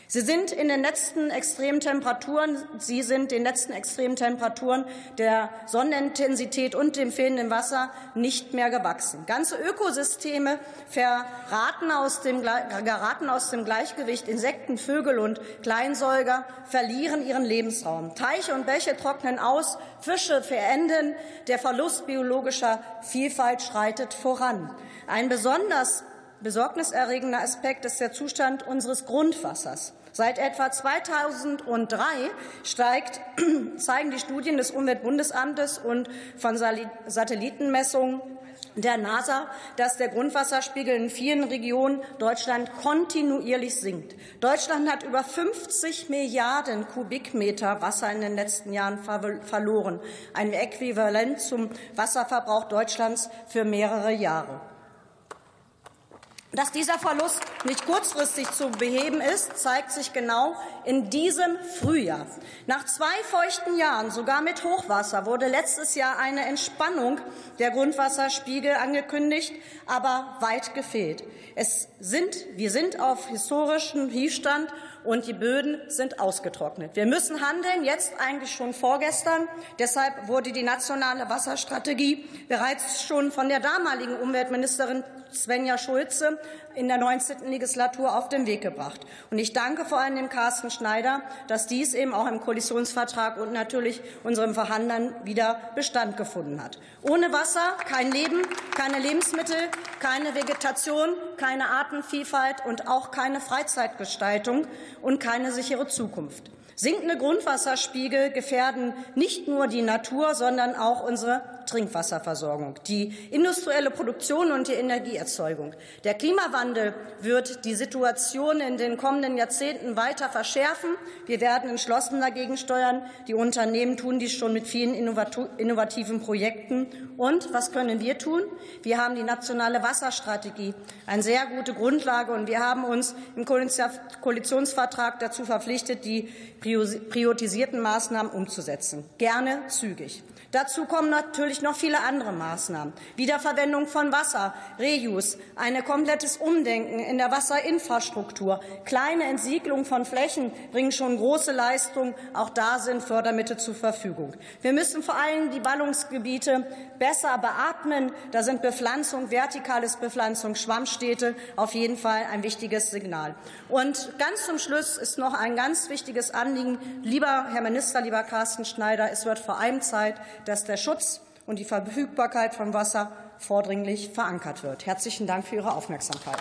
Sie sind in den letzten extremen Temperaturen, Sie sind den letzten extremen Temperaturen der Sonnenintensität und dem fehlenden Wasser nicht mehr gewachsen. Ganze Ökosysteme verraten aus dem, geraten aus dem Gleichgewicht. Insekten, Vögel und Kleinsäuger verlieren ihren Lebensraum. Teiche und Bäche trocknen aus, Fische verenden, der Verlust biologischer Vielfalt schreitet voran. Ein besonders besorgniserregender Aspekt ist der Zustand unseres Grundwassers. Seit etwa zweitausenddrei steigt, zeigen die Studien des Umweltbundesamtes und von Satellitenmessungen der NASA, dass der Grundwasserspiegel in vielen Regionen Deutschland kontinuierlich sinkt. Deutschland hat über fünfzig Milliarden Kubikmeter Wasser in den letzten Jahren verloren, ein Äquivalent zum Wasserverbrauch Deutschlands für mehrere Jahre. Dass dieser Verlust nicht kurzfristig zu beheben ist, zeigt sich genau in diesem Frühjahr. Nach zwei feuchten Jahren, sogar mit Hochwasser, wurde letztes Jahr eine Entspannung der Grundwasserspiegel angekündigt, aber weit gefehlt. Es sind, wir sind auf historischem Tiefstand und die Böden sind ausgetrocknet. Wir müssen handeln, jetzt eigentlich schon vorgestern. Deshalb wurde die nationale Wasserstrategie bereits schon von der damaligen Umweltministerin Svenja Schulze in der neunzehnten Legislatur auf den Weg gebracht. Und ich danke vor allem dem Carsten Schneider, dass dies eben auch im Koalitionsvertrag und natürlich unseren Verhandlern wieder Bestand gefunden hat. Ohne Wasser kein Leben, keine Lebensmittel, keine Vegetation, keine Artenvielfalt und auch keine Freizeitgestaltung und keine sichere Zukunft. Sinkende Grundwasserspiegel gefährden nicht nur die Natur, sondern auch unsere Trinkwasserversorgung, die industrielle Produktion und die Energieerzeugung. Der Klimawandel wird die Situation in den kommenden Jahrzehnten weiter verschärfen. Wir werden entschlossen dagegen steuern. Die Unternehmen tun dies schon mit vielen innovativen Projekten. Und was können wir tun? Wir haben die nationale Wasserstrategie, eine sehr gute Grundlage. Und wir haben uns im Koalitionsvertrag dazu verpflichtet, die priorisierten Maßnahmen umzusetzen. Gerne zügig. Dazu kommen natürlich noch viele andere Maßnahmen. Wiederverwendung von Wasser, Reuse, ein komplettes Umdenken in der Wasserinfrastruktur. Kleine Entsiedlung von Flächen bringen schon große Leistungen. Auch da sind Fördermittel zur Verfügung. Wir müssen vor allem die Ballungsgebiete besser beatmen. Da sind Bepflanzung, vertikales Bepflanzung, Schwammstädte auf jeden Fall ein wichtiges Signal. Und ganz zum Schluss ist noch ein ganz wichtiges Anliegen. Lieber Herr Minister, lieber Carsten Schneider, es wird vor allem Zeit, dass der Schutz und die Verfügbarkeit von Wasser vordringlich verankert wird. Herzlichen Dank für Ihre Aufmerksamkeit.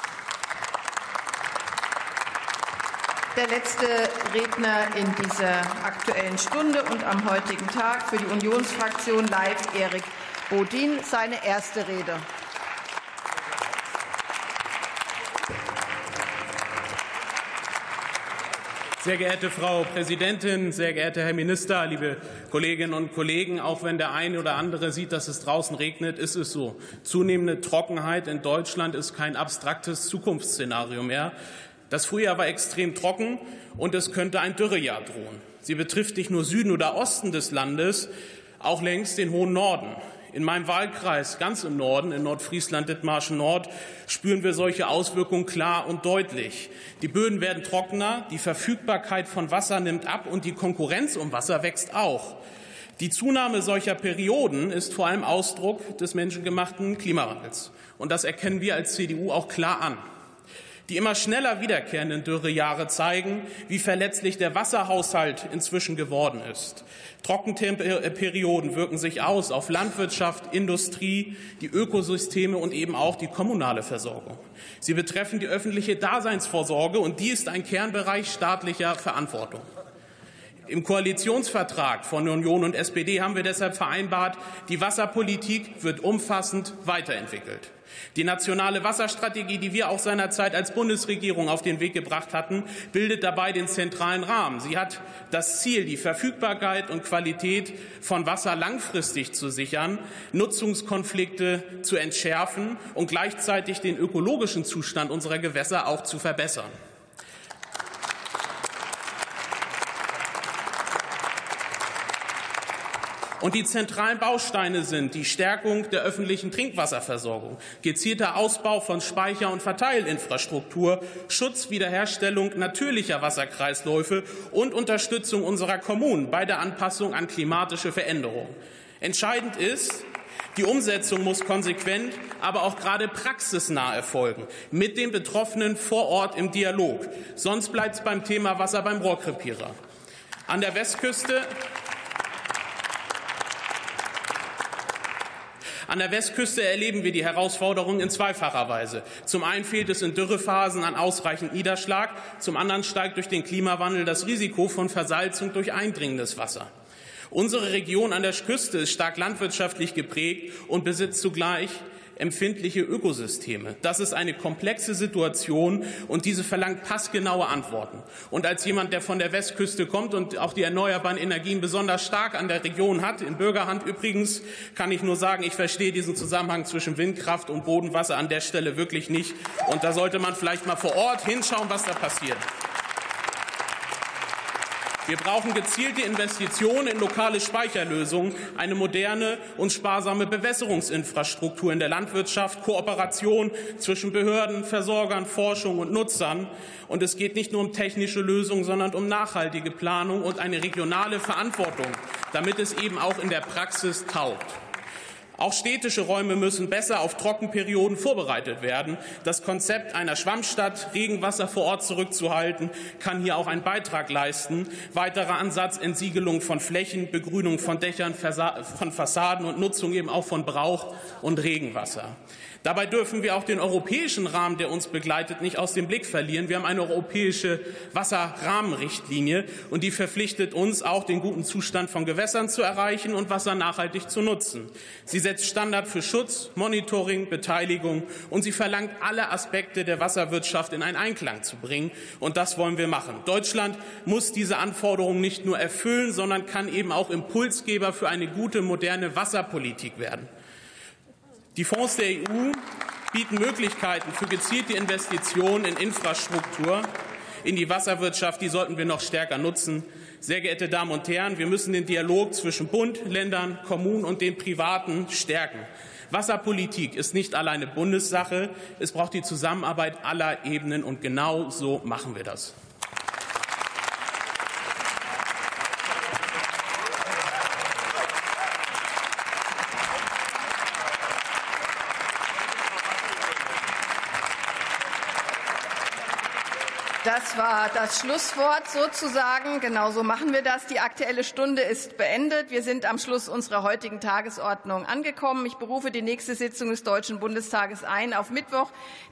Der letzte Redner in dieser Aktuellen Stunde und am heutigen Tag für die Unionsfraktion Live, Erik Bodin, seine erste Rede. Sehr geehrte Frau Präsidentin, sehr geehrter Herr Minister, liebe Kolleginnen und Kollegen! Auch wenn der eine oder andere sieht, dass es draußen regnet, ist es so. Zunehmende Trockenheit in Deutschland ist kein abstraktes Zukunftsszenario mehr. Das Frühjahr war extrem trocken, und es könnte ein Dürrejahr drohen. Sie betrifft nicht nur Süden oder Osten des Landes, auch längst den hohen Norden. In meinem Wahlkreis ganz im Norden, in Nordfriesland, Dithmarschen Nord, spüren wir solche Auswirkungen klar und deutlich. Die Böden werden trockener, die Verfügbarkeit von Wasser nimmt ab und die Konkurrenz um Wasser wächst auch. Die Zunahme solcher Perioden ist vor allem Ausdruck des menschengemachten Klimawandels. Und das erkennen wir als C D U auch klar an. Die immer schneller wiederkehrenden Dürrejahre zeigen, wie verletzlich der Wasserhaushalt inzwischen geworden ist. Trockenperioden wirken sich aus auf Landwirtschaft, Industrie, die Ökosysteme und eben auch die kommunale Versorgung. Sie betreffen die öffentliche Daseinsvorsorge, und die ist ein Kernbereich staatlicher Verantwortung. Im Koalitionsvertrag von Union und S P D haben wir deshalb vereinbart, die Wasserpolitik wird umfassend weiterentwickelt. Die nationale Wasserstrategie, die wir auch seinerzeit als Bundesregierung auf den Weg gebracht hatten, bildet dabei den zentralen Rahmen. Sie hat das Ziel, die Verfügbarkeit und Qualität von Wasser langfristig zu sichern, Nutzungskonflikte zu entschärfen und gleichzeitig den ökologischen Zustand unserer Gewässer auch zu verbessern. Und die zentralen Bausteine sind die Stärkung der öffentlichen Trinkwasserversorgung, gezielter Ausbau von Speicher- und Verteilinfrastruktur, Schutz, Wiederherstellung natürlicher Wasserkreisläufe und Unterstützung unserer Kommunen bei der Anpassung an klimatische Veränderungen. Entscheidend ist, die Umsetzung muss konsequent, aber auch gerade praxisnah erfolgen, mit den Betroffenen vor Ort im Dialog. Sonst bleibt es beim Thema Wasser beim Rohrkrepierer. An der Westküste An der Westküste erleben wir die Herausforderungen in zweifacher Weise. Zum einen fehlt es in Dürrephasen an ausreichend Niederschlag, zum anderen steigt durch den Klimawandel das Risiko von Versalzung durch eindringendes Wasser. Unsere Region an der Küste ist stark landwirtschaftlich geprägt und besitzt zugleich empfindliche Ökosysteme. Das ist eine komplexe Situation, und diese verlangt passgenaue Antworten. Und als jemand, der von der Westküste kommt und auch die erneuerbaren Energien besonders stark an der Region hat, in Bürgerhand übrigens, kann ich nur sagen, ich verstehe diesen Zusammenhang zwischen Windkraft und Bodenwasser an der Stelle wirklich nicht. Und da sollte man vielleicht mal vor Ort hinschauen, was da passiert. Wir brauchen gezielte Investitionen in lokale Speicherlösungen, eine moderne und sparsame Bewässerungsinfrastruktur in der Landwirtschaft, Kooperation zwischen Behörden, Versorgern, Forschung und Nutzern. Und es geht nicht nur um technische Lösungen, sondern um nachhaltige Planung und eine regionale Verantwortung, damit es eben auch in der Praxis taugt. Auch städtische Räume müssen besser auf Trockenperioden vorbereitet werden. Das Konzept einer Schwammstadt, Regenwasser vor Ort zurückzuhalten, kann hier auch einen Beitrag leisten. Weiterer Ansatz: Entsiegelung von Flächen, Begrünung von Dächern, von Fassaden und Nutzung eben auch von Brauch- und Regenwasser. Dabei dürfen wir auch den europäischen Rahmen, der uns begleitet, nicht aus dem Blick verlieren. Wir haben eine europäische Wasserrahmenrichtlinie, und die verpflichtet uns auch, den guten Zustand von Gewässern zu erreichen und Wasser nachhaltig zu nutzen. Sie setzt Standard für Schutz, Monitoring, Beteiligung, und sie verlangt, alle Aspekte der Wasserwirtschaft in einen Einklang zu bringen. Und das wollen wir machen. Deutschland muss diese Anforderungen nicht nur erfüllen, sondern kann eben auch Impulsgeber für eine gute, moderne Wasserpolitik werden. Die Fonds der E U bieten Möglichkeiten für gezielte Investitionen in Infrastruktur, in die Wasserwirtschaft. Die sollten wir noch stärker nutzen. Sehr geehrte Damen und Herren, wir müssen den Dialog zwischen Bund, Ländern, Kommunen und den Privaten stärken. Wasserpolitik ist nicht alleine Bundessache. Es braucht die Zusammenarbeit aller Ebenen, und genau so machen wir das. Das war das Schlusswort sozusagen. Genau so machen wir das. Die Aktuelle Stunde ist beendet. Wir sind am Schluss unserer heutigen Tagesordnung angekommen. Ich berufe die nächste Sitzung des Deutschen Bundestages ein auf Mittwoch,